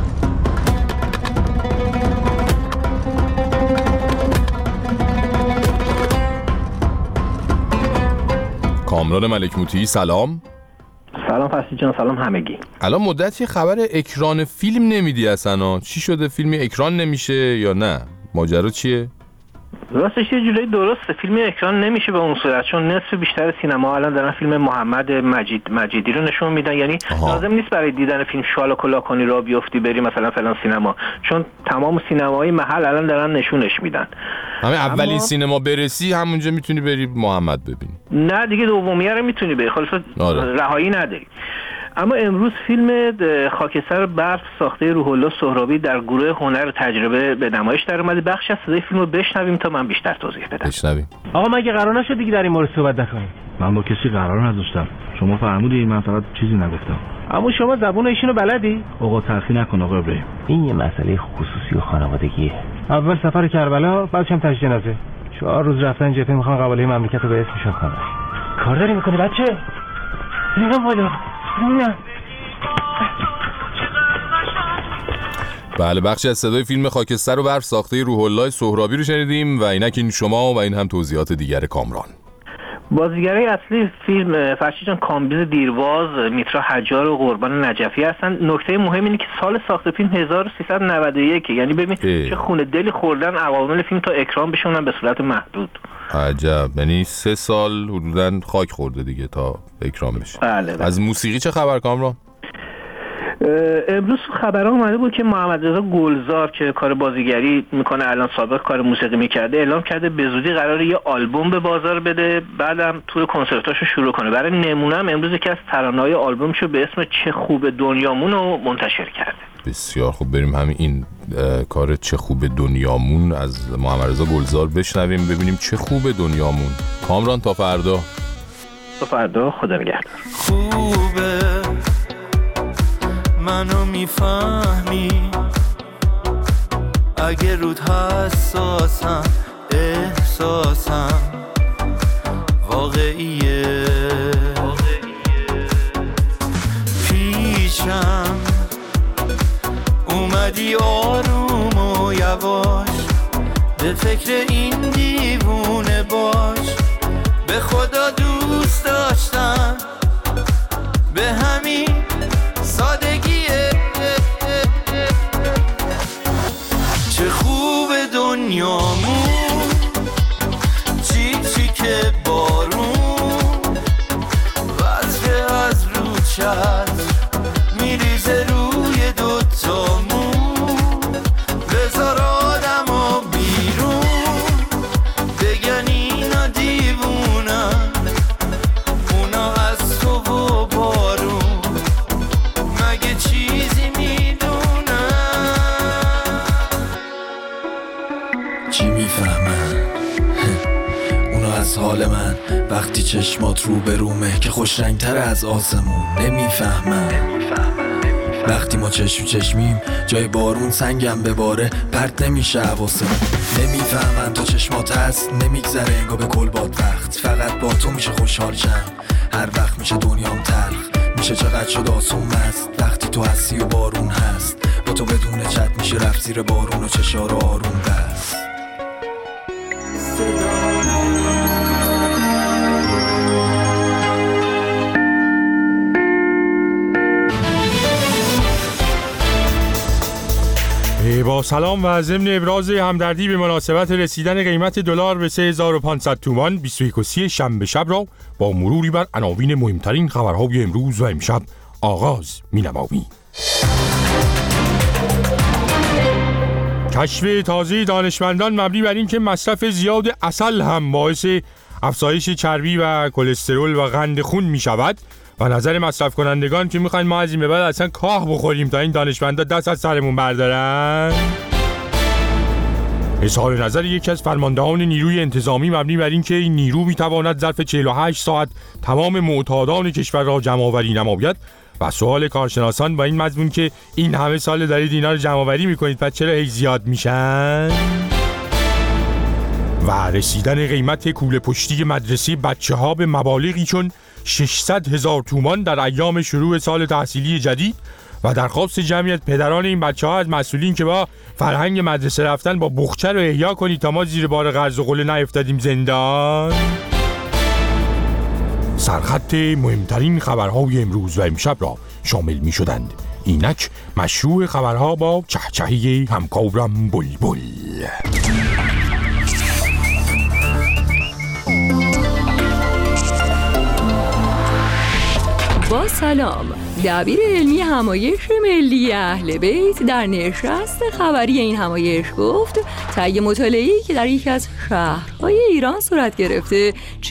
کامران ملک موطیی سلام. سلام فرشید جان، سلام همگی. الان مدتی خبر اکران فیلم نمیدی اصلا، چی شده؟ فیلمی اکران نمیشه یا نه؟ ماجرا چیه؟ راستش یه جورایی درسته، فیلم اکران نمیشه به اون صورت، چون نصف بیشتر سینما الان دارن فیلم محمد مجیدی رو نشون میدن. یعنی لازم نیست برای دیدن فیلم شال و کلاه کنی را بیفتی بری مثلا فلان سینما، چون تمام سینماهای محل الان دارن نشونش میدن. همین اولین سینما برسی همونجا میتونی بری محمد ببینی. نه دیگه دومیه رو میتونی بری، خلاص رهایی نداری. اما امروز فیلم خاکستر برف ساخته روح الله سهرابی در گروه هنر تجربه به نمایش در اومده. بخش از صدای فیلم رو بشنویم تا من بیشتر توضیح بدم. بشنویم. آقا مگه قرار نشد دیگه در این مورد صحبت نکنیم؟ من با کسی قرار نداشتم، شما فرمودید، من فقط چیزی نگفتم. اما شما زبون ایشونو بلدی؟ آقا تلخی نکن آقا ابراهیم، این یه مسئله خصوصی و خانوادگیه. اول سفر کربلا، بعدش هم تجهیز جنازه. 4 روز رفتن جبهه میخوان قباله مملکت رو به اسمشون کنن. کار داری میکنی بچه؟ نگم بالا. بله، بخشی از صدای فیلم خاکستر و برف ساخته روح الله سهرابی رو شنیدیم و اینک این شما و این هم توضیحات دیگر کامران. بازیگرای اصلی فیلم فرشید جان کامبیز دیرواز، میترا حجار و قربان نجفی هستن. نکته مهم اینه که سال ساخت فیلم 1391، یعنی ببین چه خون دلی خوردن عوامل فیلم تا اکران بشونن به صورت محدود. عجب، یعنی 3 سال حدوداً خاک خورده دیگه تا اکرام بشه. بله. از موسیقی چه خبر کامران؟ امروز خبرها اومده بود که محمد رضا گلزار که کار بازیگری میکنه، الان سابق کار موسیقی میکرده، اعلام کرده به زودی قراره یه آلبوم به بازار بده، بعدم تور کنسرتاشو شروع کنه. برای نمونه هم امروز یکی از ترانه‌های آلبومشو به اسم چه خوب دنیامون رو منتشر کرده. بسیار خوب، بریم همین این کار چه خوب دنیامون از محمد رضا گلزار بشنویم ببینیم چه خوب دنیامون. کامران تا فردا. تا فردا، خدا نگهدار. خوبه منو میفهمی اگه رود حساسم، احساسم واقعیه، پیشم اومدی آروم و یواش، به فکر این دیوونه باش، به خدا دوست داشتم به همین سادگیه. چه خوب دنیامون، چی چی که بارون وصفه از رو چشم میریزه روی دوتامون، بذار آدمو بیرون بگن اینا دیوونن، اونا از تو و بارون مگه چیزی میدونن؟ چی میفهمن اونا از حال من وقتی چشمات رو به رومه که خوش رنگتر از آسمون؟ نمیفهمن وقتی ما چشم چشمیم جای بارون سنگم بباره پرت نمیشه حواسمون. نمیفهمن تا چشمات هست نمیگذره انگار به کل باد وقت، فقط با تو میشه خوشحال شم، هر وقت میشه دنیام تلخ، میشه چقدر شد آسون مست وقتی تو هستی و بارون هست، با تو بدون چت میشه رفت زیر بارون و چشار آروم بست. با سلام و ضمن ابراز همدردی به مناسبت رسیدن قیمت دلار به 3500 تومان 21 شنبه شب را با مروری بر عناوین مهمترین خبرهای امروز و امشب آغاز می‌نماییم. کشف تازه دانشمندان مبنی بر این که مصرف زیاد عسل هم باعث افزایش چربی و کلسترول و قند خون می شود و نظر مصرف کنندگان که میخواین ما از این به بعد اصلا کاه بخوریم تا این دانشمندا دست از سرمون بردارن. اظهار نظر یکی از فرماندهان نیروی انتظامی مبنی بر این که این نیرو میتواند ظرف 48 ساعت تمام معتادان کشور را جمع آوری نماید و سوال کارشناسان با این مضمون که این همه سال دارید اینا رو جمع آوری میکنید پس چرا هی زیاد میشن؟ و رسیدن قیمت کوله پشتی مدرسه بچه ها به مبالغی چون 600,000 تومان در ایام شروع سال تحصیلی جدید و درخواست جمعیت پدران این بچه ها از مسئولین که با فرهنگ مدرسه رفتن با بخچه رو احیا کنید تا ما زیر بار قرض و قله نیفتادیم زندان. سرخط مهمترین خبرهای امروز و امشب را شامل می شدند. اینک مشروع خبرها با چهچهی همکارم بلبل. با سلام، دبیر علمی همایش ملی اهل بیت در نشست خبری این همایش گفت طی مطالعه‌ای که در یکی از شهرهای ایران صورت گرفته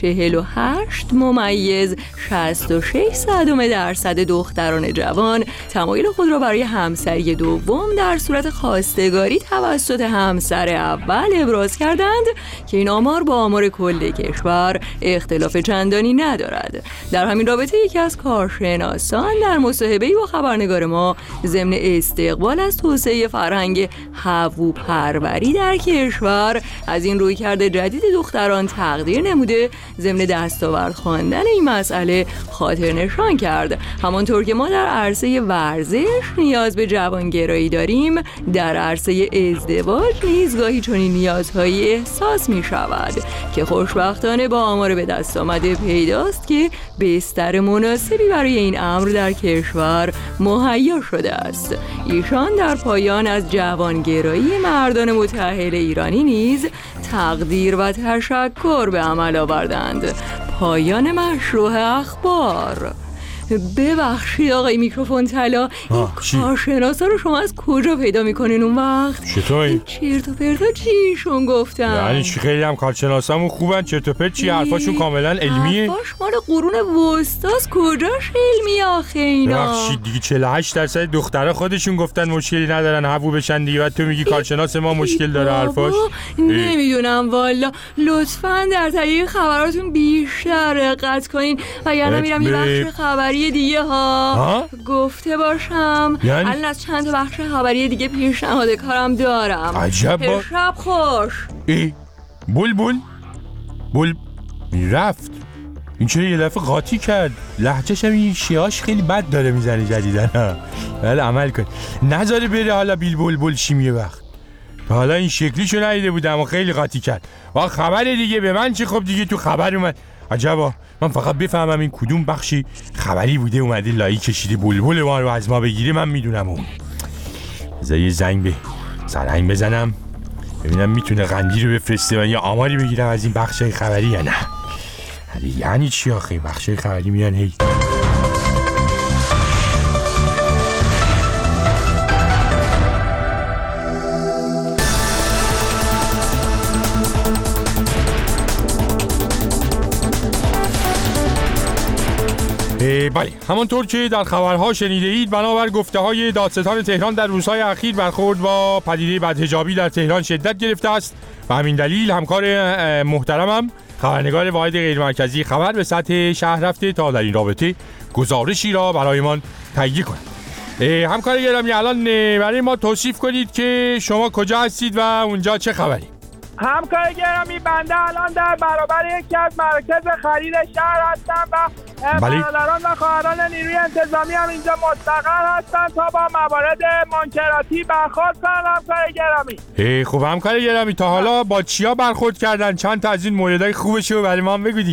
48.66% دختران جوان تمایل خود را برای همسری دوم در صورت خواستگاری توسط همسر اول ابراز کردند که این آمار با آمار کل کشور اختلاف چندانی ندارد. در همین رابطه یکی از کارشناسان در مصاحبه‌ای با خبرنگار ما ضمن استقبال از توسعه فرهنگ هووپروری در کشور از این رویکرد جدید دختران تقدیر نموده ضمن دستاورد خواندن این مسئله خاطر نشان کرد. همانطور که ما در عرصه ورزش نیاز به جوانگرایی داریم، در عرصه ازدواج نیز گاهی چنین نیازهایی احساس می شود که خوشبختانه با آمار به دست آمده پیداست که بستر مناسبی برای این امر در کشور مهیا شده است. ایشان در پایان از جوانگرایی مردان متأهل ایرانی نیز تقدیر و تشکر به عمل آوردند. پایان مشروع اخبار. ببخشید آقای میکروفون طلا، این کارشناسا رو شما از کجا پیدا میکنین اون وقت؟ چطوری؟ چرت و پرتا چیشون گفتن؟ یعنی خیلی هم کارشناسامون خوبن، چرت و پرت چی؟ حرفاشون کاملا علمیه؟ حرفاش مال قرون وسطاست، کجاش علمیه آخه اینا؟ ببخشید دیگه 48% دخترها خودشون گفتن مشکلی ندارن هوو بشن دیگه، بعد تو میگی کارشناس ما مشکل داره حرفاش؟ نمیدونم والا، لطفاً در تایید خبراتون بیشتر دقت کنین وگرنه میرم یه بخش خبری دیگه ها گفته باشم. یعنی؟ الان از چند تا بخش خبری دیگه پیشنهاد کارم دارم. عجب. شب خوش. بل رفت. این چرا یه دفعه قاطی کرد؟ لهجه‌ش هم این شیاش خیلی بد داره میزنه جدیدن. ولی عمل کن نذاره بره حالا بل شیم یه وقت. حالا این شکلیشو ندیده بودم و خیلی قاطی کرد. با خبر دیگه به من چه؟ خب دیگه تو خبر اومد. عجبا، من فقط بفهمم این کدوم بخشی خبری بوده اومده لایی کشیده بلبل ما رو از ما بگیره من میدونم. اون بذار یه زنگ به سرهنگ بزنم ببینم میتونه قندی رو بفرسته و یه آماری بگیرم از این بخشای خبری یا نه. یعنی چی آخه بخشای خبری میان هی؟ بله، همانطور که در خبرها شنیده اید بنابر گفته های دادستان تهران در روزهای اخیر برخورد با پدیده بدحجابی در تهران شدت گرفته است و همین دلیل همکار محترمم خبرنگار واحد غیرمرکزی خبر به سطح شهر رفته تا در این رابطه گزارشی را برایمان تهیه کند. همکار گرامی الان برای ما توصیف کنید که شما کجا هستید و اونجا چه خبری؟ همکار گرامی بنده الان در برابر یکی از مراکز خرید شهر هستم و برادران و خواهران نیروی انتظامی هم اینجا مستقر هستن تا با موارد منکراتی برخورد کنن. همکار گرامی خب همکار گرامی تا حالا با چیا برخورد کردن؟ چند تا از این موردهای خوبشو برای ما بگو دیگه.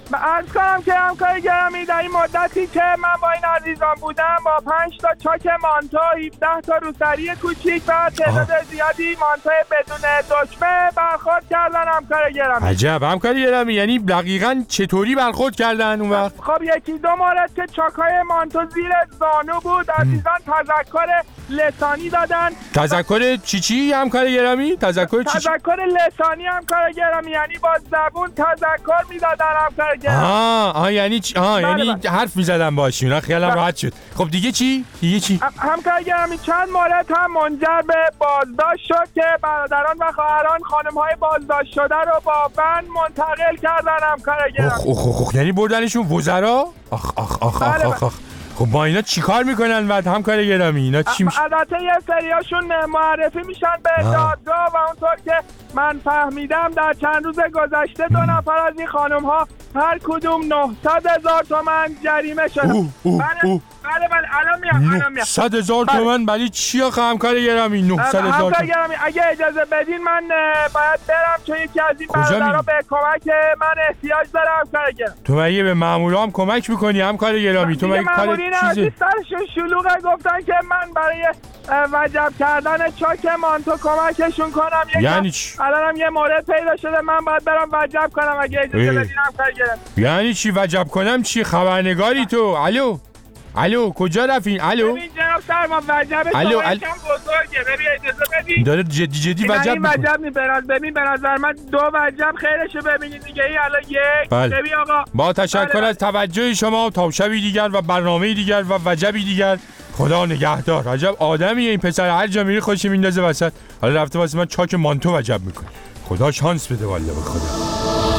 عرض کنم که همکار گرامی در این مدتی که من با این عزیزان بودم با 5 تا چاک مانتو، 17 تا روسری کوچیک و تعداد زیادی مانتو بدون دکمه برخورد کردن همکار گرامی. عجب همکار گرامی، یعنی دقیقاً چطوری برخورد کردن اون وقت؟ خب یکی دو مورد که چاکای مانتو زیر زانو بود عزیزان تذکر لسانی دادن. تذکر چی همکار گرامی؟ تذکر لسانی همکار گرامی، یعنی با زبون تذکر میدادن همکار گرامی. یعنی یعنی حرف میزدن باشیم. اینا خیالم راحت شد. خب دیگه چی؟ همکار گرامی چند مورد هم منجر به بازداشت شد که برادران و خواهران خانم‌های بازداشت شده رو با بند منتقل کردن همکار گرامی. یعنی بردنشون وزرا؟ آخ. خب با اینا چی کار میکنن بعد همکار گرامی؟ اینا چی میشه؟ البته یه سریاشون معرفی میشن به دادگاه و اونطور که من فهمیدم در چند روز گذشته 2 نفر از این خانم ها هر کدوم 900,000 تومان جریمه شدن. بله الان میام 100,000 تومان ولی چی آخه همکار گرامی؟ 900,000 همکار گرامی اگه اجازه بدین من باید برم چون یکی از این برادرها به کمک من احتیاج داره همکار گرامی. تو مگه به مامورا هم کمک میکنی همکار گرامی؟ تو مگه کار چیزی؟ سرشون شلوغه گفتن که من برای وجب کردن چاک مانتو کمکشون کنم. یعنی چی؟ الانم یه مورد پیدا شده من باید برم وجب کنم اگه اجازه بدین همکار گرامی. یعنی چی وجب کنم؟ چی خبرنگاری تو؟ الو کجا رفتین؟ الو ببین جناب سرما وجب شما یکم بزرگه. ببین اجازه بدین داره جدی وجب میکنه. وجب نیست ببین به نظر من 2 وجب خیرشو ببینید دیگه. این الان یک ببین آقا با تشکر از توجه شما تا شبی دیگر و برنامه دیگر و وجبی دیگر. خدا نگهدار. عجب آدمیه این پسر، هر جا میری خودش میندازه وسط. حالا رفته واسه من چاک مانتو وجب میکنه. خدا شانس بده والله به خدا.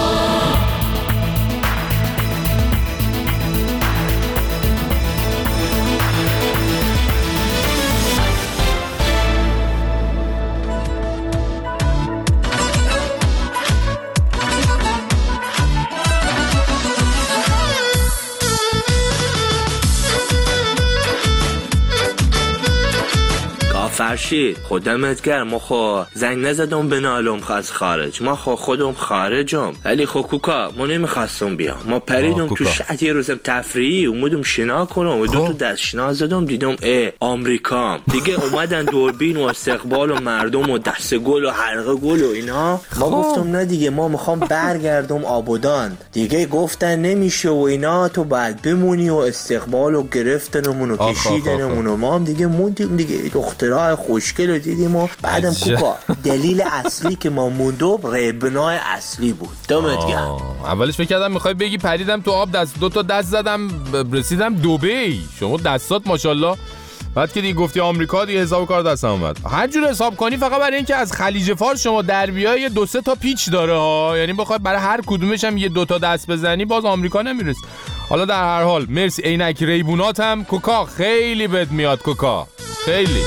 فرشید خودمت گرم ما زنگ نزدم به نالم از خارج. ما خودم خارجم ولی کوکا ما نمیخواستم بیام. ما پریدم تو شهر یه روز تفریحی اومدم شنا کنم و 2 تا دست شنا زدم دیدم آمریکا دیگه اومدن دوربین و استقبال و مردم و دست گل و حلقه گل و اینا. ما گفتم نه دیگه ما میخوام برگردم آبادان. دیگه گفتن نمیشه و اینا تو باید بمونی و استقبال و گرفتنمون و کشیدنمون و ما هم دیگه موندیم دیگه. دخترها خوشگل رو دیدیم و بعدم کوکا دلیل اصلی که ما موندم ربنای اصلی بود. دمت گرم. اولش فکر کردم میخوای بگی پریدم تو آب 2 تا دست زدم رسیدم دبی. شما دستات ماشاءالله. بعد که دیگه گفتی آمریکا دیگه حساب کار دستم اومد. هر جور حساب کنی فقط برای اینکه از خلیج فارس شما در بیای 2-3 تا پیچ داره ها. یعنی بخوای برای هر کدومش هم 1-2 تا دست بزنی باز آمریکا نمیرسی. حالا در هر حال مرسی. عینک ریبونات هم کوکا خیلی بد میاد. کوکا خیلی.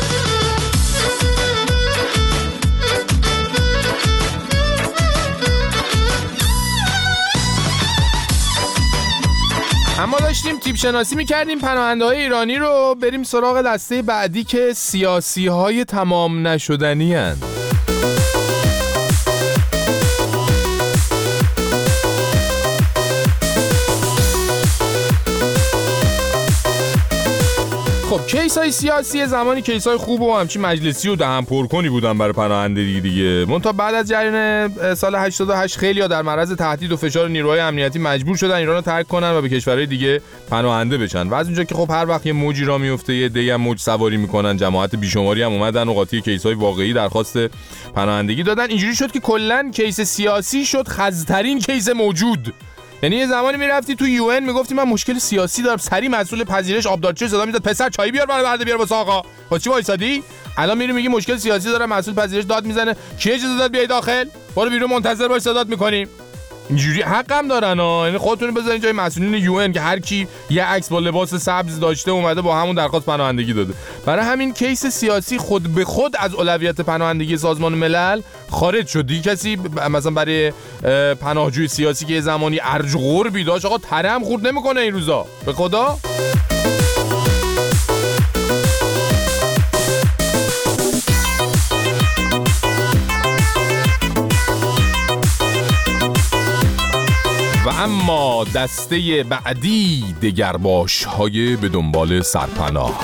اما داشتیم تیپ شناسی میکردیم پناهنده‌های ایرانی رو. بریم سراغ دسته بعدی که سیاسی‌های تمام نشدنی هستند. خب کیس‌های سیاسی زمانی کیس‌های خوب و همچین مجلسی و دهن پرکنی بودن برای پناهنده دیگه. منتها بعد از جریان سال 88 خیلی‌ها در معرض تهدید و فشار نیروهای امنیتی مجبور شدن ایران رو ترک کنن و به کشورهای دیگه پناهنده بشن. و از اونجا که خب هر وقت یه موجی را میفته یه دیگه موج سواری میکنن، جماعت بیشماری هم اومدن و قاطی کیس‌های واقعی درخواست پناهندگی دادن. اینجوری شد که کلاً کیس سیاسی شد خزترین کیس موجود. یعنی یه زمانی میرفتی تو UN میگفتی من مشکل سیاسی دارم، سری مسئول پذیرش آبدارچی صدا میداد پسر چای بیار برده بیار واسه آقا. واسه چی وایسادی؟ الان میری میگی مشکل سیاسی دارم، مسئول پذیرش داد میزنه کی اجازه داد بیای داخل؟ برو بیرون منتظر باش صدات میکنیم. اینجوری حقم دارن ها. یعنی خودتون بذارین جای مسئولین UN که هر کی یه عکس با لباس سبز داشته اومده با همون درخواست پناهندگی داده. برای همین کیس سیاسی خود به خود از اولویت پناهندگی سازمان ملل خارج شد. دیگه کسی مثلا برای پناهجوی سیاسی که یه زمانی ارج قربی داشت آقا ترم خورد نمیکنه این روزا به خدا. و اما دسته بعدی دگرباش های به دنبال سرپناه.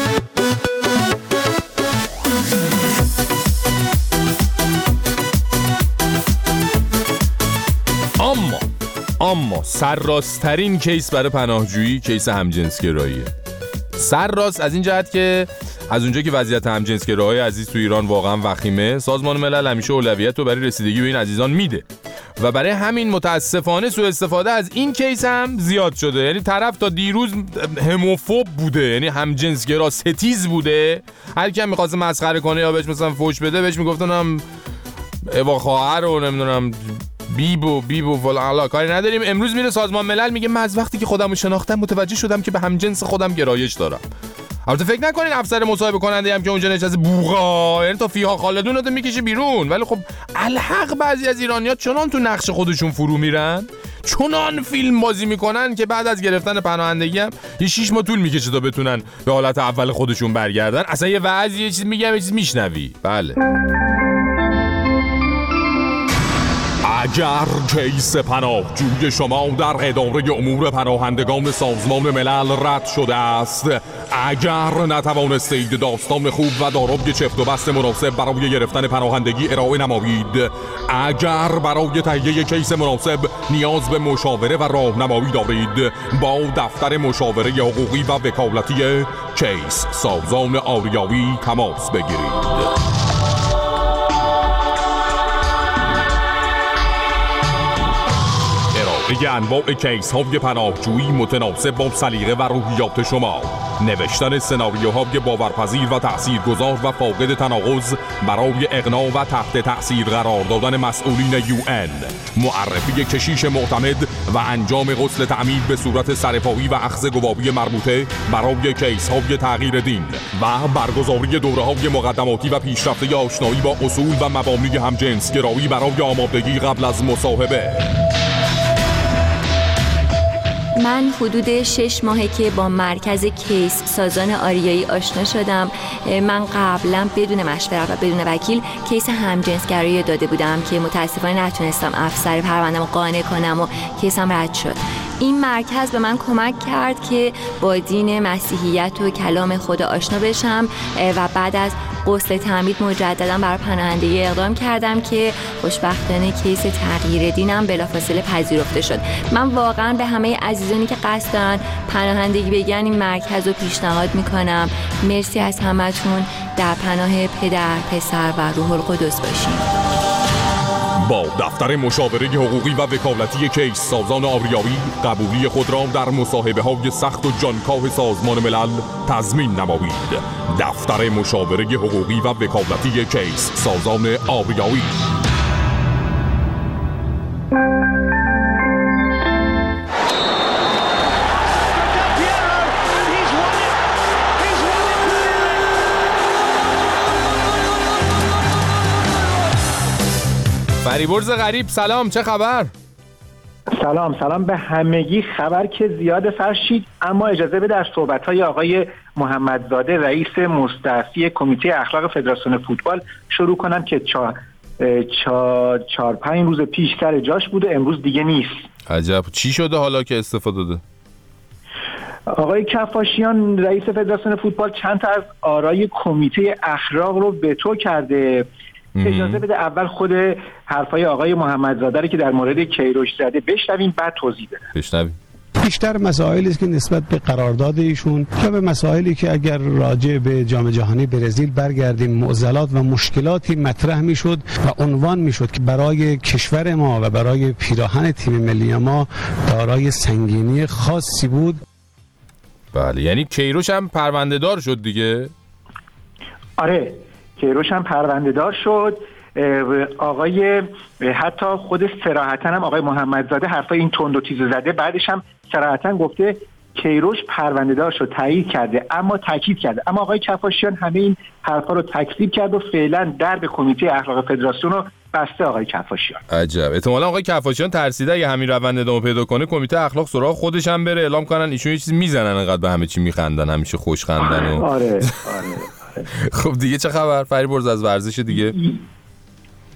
اما سرراست‌ترین کیس برای پناهجویی کیس همجنسگراییه. سرراست از این جهت که از اونجا که وضعیت همجنسگراهای عزیز تو ایران واقعا وخیمه، سازمان ملل همیشه اولویت رو برای رسیدگی به این عزیزان میده و برای همین متاسفانه سوء استفاده از این کیس هم زیاد شده. یعنی طرف تا دیروز هموفوب بوده، یعنی همجنسگرا ستیز بوده، هر کی هم می‌خواد مسخره کنه یا بهش مثلا فوش بده بهش میگفتن اوا خواهر رو نمیدونم بیبو فلان، کاری نداریم. امروز میره سازمان ملل میگه من از وقتی که خودمو شناختم متوجه شدم که به همجنس خودم گرایش دارم. البته فکر نکنین افسر مصاحبه کننده هم که اونجا نشسته بوقا، یعنی تا فیها خالدون رو میکشه بیرون. ولی خب الحق بعضی از ایرانی‌ها چنان تو نقش خودشون فرو میرن، چنان فیلم بازی میکنن که بعد از گرفتن پناهندگی هم یه 6 ماه طول میکشه تا بتونن به حالت اول خودشون برگردن. اصلا یه وعظی یه چیز میگم یه چیز میشنوی. بله اگر کیس پناهجوی شما در اداره امور پناهندگان سازمان ملل رد شده است، اگر نتوانستید داستان خوب و دارای چفت و بست مناسب برای گرفتن پناهندگی ارائه نمایید، اگر برای تهیه کیس مناسب نیاز به مشاوره و راهنمایی دارید، با دفتر مشاوره حقوقی و وکالتی کیس سازان آریایی تماس بگیرید. یه انواع کیس های پناهجویی متناسب با سلیقه و روحیات شما، نوشتن سناریوهای باورپذیر و تاثیرگذار و فاقد تناقض برای اقناع و تحت تأثیر قرار دادن مسئولین UN، معرفی کشیش معتمد و انجام غسل تعمید به صورت سرپایی و اخذ گواهی مربوطه برای کیس های تغییر دین و برگزاری دوره های مقدماتی و پیشرفته آشنایی با اصول و مبانی همجنسگرایی برای آمادگی قبل از مصاحبه. من حدود 6 ماهه که با مرکز کیس سازان آریایی آشنا شدم. من قبلا بدون مشورت و بدون وکیل کیس همجنسگرایی داده بودم که متاسفانه نتونستم افسر پرونده‌مو قانع کنم و کیسم رد شد. این مرکز به من کمک کرد که با دین مسیحیت و کلام خدا آشنا بشم و بعد از غسل تعمید مجددا برای پناهندگی اقدام کردم که خوشبختانه کیس تغییر دینم بلافاصله پذیرفته شد. من واقعا به همه عزیزانی که قصد دارن پناهندگی بگیرن این مرکز رو پیشنهاد میکنم. مرسی از همتون. در پناه پدر، پسر و روح القدس باشین. با دفتر مشاوره حقوقی و وکالتی کیس سازان آریایی قبولی خود را در مصاحبه های سخت و جانکاه سازمان ملل تضمین نمایید. دفتر مشاوره حقوقی و وکالتی کیس سازان آریایی. فریبرز غریب سلام، چه خبر؟ سلام به همگی. خبر که زیاد فرشید، اما اجازه بده از صحبت‌های آقای محمدزاده رئیس مستعفی کمیته اخلاق فدراسیون فوتبال شروع کنم که 4-5 روز پیش سر جاش بوده، امروز دیگه نیست. عجب، چی شده حالا که استفاده داده؟ آقای کفاشیان رئیس فدراسیون فوتبال چند تا از آرای کمیته اخلاق رو وتو کرده. اجازه بده اول خود حرفای آقای محمدزاده رو که در مورد کیروش زده بشنویم، بعد توضیح بدم. بشنویم. بیشتر مسائلی است که نسبت به قرارداد ایشون یا به مسائلی که اگر راجع به جام جهانی برزیل برگردیم معضلات و مشکلاتی مطرح میشد و عنوان میشد که برای کشور ما و برای پیراهن تیم ملی ما دارای سنگینی خاصی بود. بله، یعنی کیروش هم پرونده دار شد دیگه. آره، کیروش هم پرونده دار شد. آقای حتی خود صراحتاً هم آقای محمدزاده حرفای این تند و تیز زده، بعدش هم صراحتاً گفته کیروش پرونده دار شد، تایید کرده اما تاکید کرده. اما آقای کفاشیان همه این حرفا رو تکذیب کرد و فعلا درب کمیته اخلاق فدراسیون رو بسته. آقای کفاشیان عجب، احتمالاً آقای کفاشیان ترسیده اگه همین روند ادامه پیدا کنه کمیته اخلاق سراغ خودش هم بره اعلام کنن ایشون یه چیزی میزنن، انقدر به همه چی میخندن، همیشه خوش خندن و آره. خب دیگه چه خبر فریبرز از ورزش دیگه؟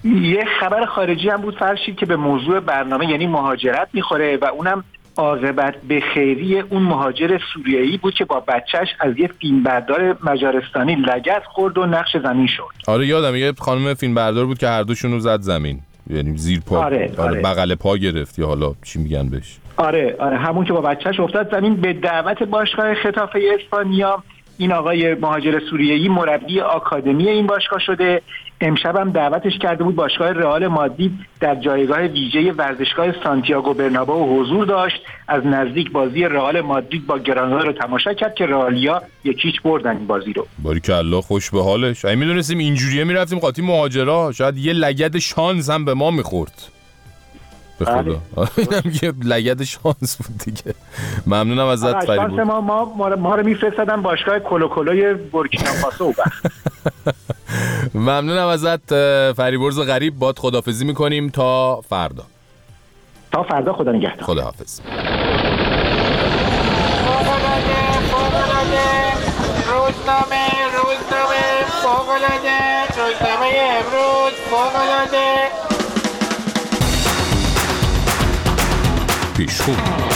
یه خبر خارجی هم بود فرشید که به موضوع برنامه یعنی مهاجرت میخوره و اونم عاقبت به خیری اون مهاجر سوریایی بود که با بچهش از یه فیلمبردار مجارستانی لگد خورد و نقش زمین شد. آره یادم یه خانم فیلمبردار بود که هر دوشون رو زد زمین، یعنی زیر پا. آره بغل پا گرفت یا حالا چی میگن بهش. آره همون که با بچهش افتاد زمین. به دعوت باشگاه خطافه اسپانیا این آقای مهاجر سوریایی مربی آکادمی این باشگاه شده. امشب هم دعوتش کرده بود باشگاه رئال مادرید در جایگاه ویژه ورزشگاه سانتیاگو برنابئو حضور داشت. از نزدیک بازی رئال مادرید با گرانادا رو تماشا کرد که رئالیا 1-0 بردن این بازی رو. باریکالله خوش به حالش. اگه میدونستیم اینجوریه میرفتیم قاطی مهاجرا، شاید یه لگد شانس هم به ما میخورد. به خدا اینم یه لگد شانس بود دیگه. ممنونم ازت فریبرز. ما رو میفرستادن باشگاه کلوکولوی بورکینافاسو. ممنونم ازت فریبرز غریب. باد خداحافظی میکنیم تا فردا. خدا نگهدار. خداحافظ. روزنامه فوق‌العاده، روزنامه امروز فوق‌العاده. پیشخو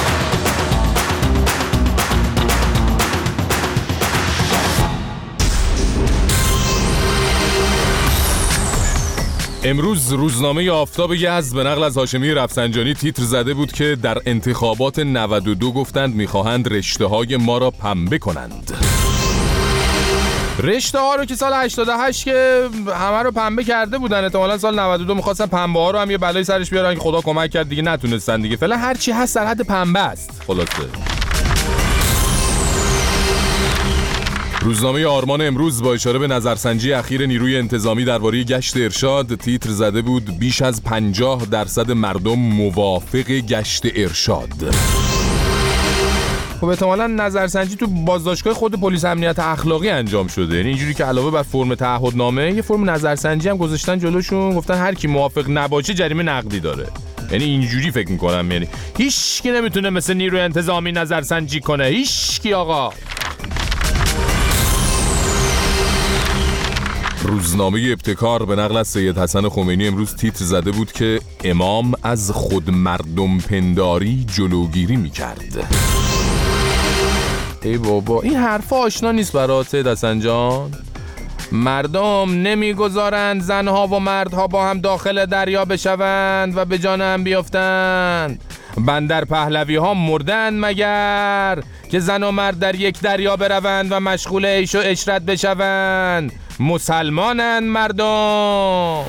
امروز روزنامه آفتاب یزد به نقل از هاشمی رفسنجانی تیتر زده بود که در انتخابات 92 گفتند میخواهند رشته های ما را پنبه کنند. رشته ها رو که سال 88 که همه رو پنبه کرده بودن، احتمالاً سال 92 میخواستن پنبه ها رو هم یه بلای سرش بیارن که خدا کمک کرد دیگه نتونستن دیگه. فعلا هر چی هست در حد پنبه است. خلاصه روزنامه آرمان امروز با اشاره به نظرسنجی اخیر نیروی انتظامی درباره گشت ارشاد تیتر زده بود بیش از 50% مردم موافق گشت ارشاد. خب احتمالاً نظرسنجی تو بازداشتگاه خود پلیس امنیت اخلاقی انجام شده، یعنی اینجوری که علاوه بر فرم تعهدنامه یه فرم نظرسنجی هم گذاشتن جلوشون، گفتن هر کی موافق نباشه جریمه نقدی داره. یعنی اینجوری فکر می‌کنم، یعنی هیچ کی نمیتونه مثل نیروی انتظامی نظرسنجی کنه، هیچ کی آقا. روزنامه ابتکار به نقل از سید حسن خمینی امروز تیتر زده بود که امام از خود مردم پنداری جلوگیری می‌کرد. ای بابا این حرفا آشنا نیست برات سید حسن جان؟ مردم نمیگذارند زنها و مردها با هم داخل دریا بشوند و به جان هم بیافتند. بندر پهلوی ها مردند مگر که زن و مرد در یک دریا بروند و مشغول عیش و عشرت بشوند. مسلمانند مردم.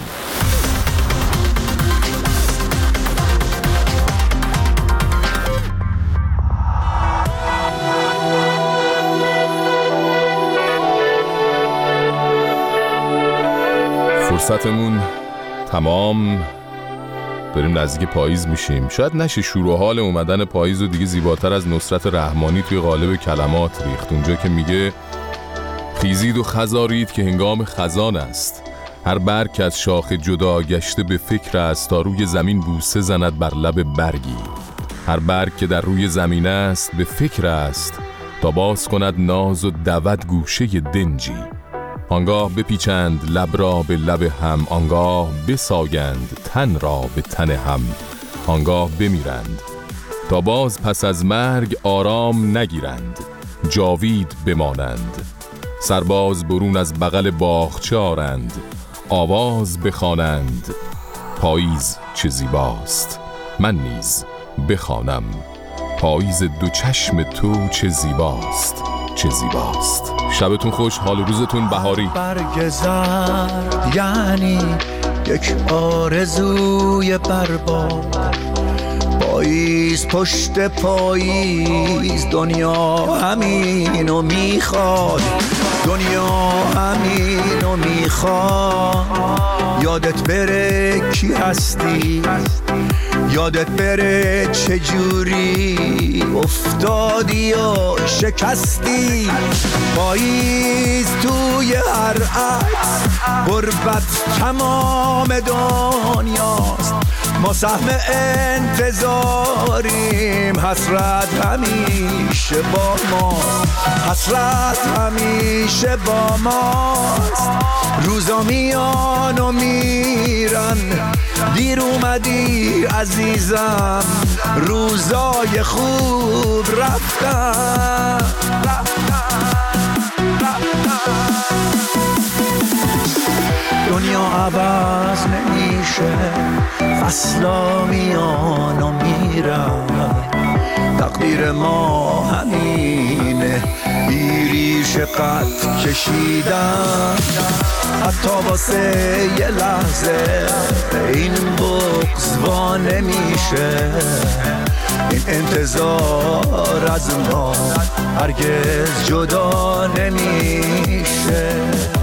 فرصتمون تمام، داریم نزدیک پاییز میشیم. شاید نشه شروع حال اومدن پاییز و دیگه زیباتر از نصرت رحمانی توی قالب کلمات ریخت، اونجا که میگه خیزید و خزارید که هنگام خزان است. هر برگ که از شاخ جدا گشته به فکر است تا روی زمین بوسه زند بر لب برگی. هر برگ که در روی زمین است به فکر است تا باز کند ناز و دود گوشه دنجی. آنگاه بپیچند لب را به لب هم، آنگاه بساگند تن را به تن هم، آنگاه بمیرند تا باز پس از مرگ آرام نگیرند، جاوید بمانند. سرباز برون از بغل باغچه آرند، آواز بخوانند پاییز چه زیباست. من نیز بخوانم پاییز دو چشم تو چه زیباست، چه زیباست. شبتون خوش، حال روزتون بهاری. برگ زرد یعنی یک آرزوی برباد، پاییز پشت پاییز دنیا همینو میخواد، دنیا همینو میخواد. یادت بره کی هستی، یادت بره چجوری افتادی و شکستی. پاییز توی هر عکس، غربت تمام دنیاست. ما سهم انتظاریم، حسرت همیشه با ماست، حسرت همیشه با ماست. روزا میان و میرن، دیر اومدی عزیزم، روزای خوب رفتن. دنیا عوض نمیشه، فصلا میان و میرن، تقدیر ما همینه، بیریش قد کشیدن. حتی واسه یه لحظه این بغض وا نمیشه، این انتظار از ما هرگز جدا نمیشه.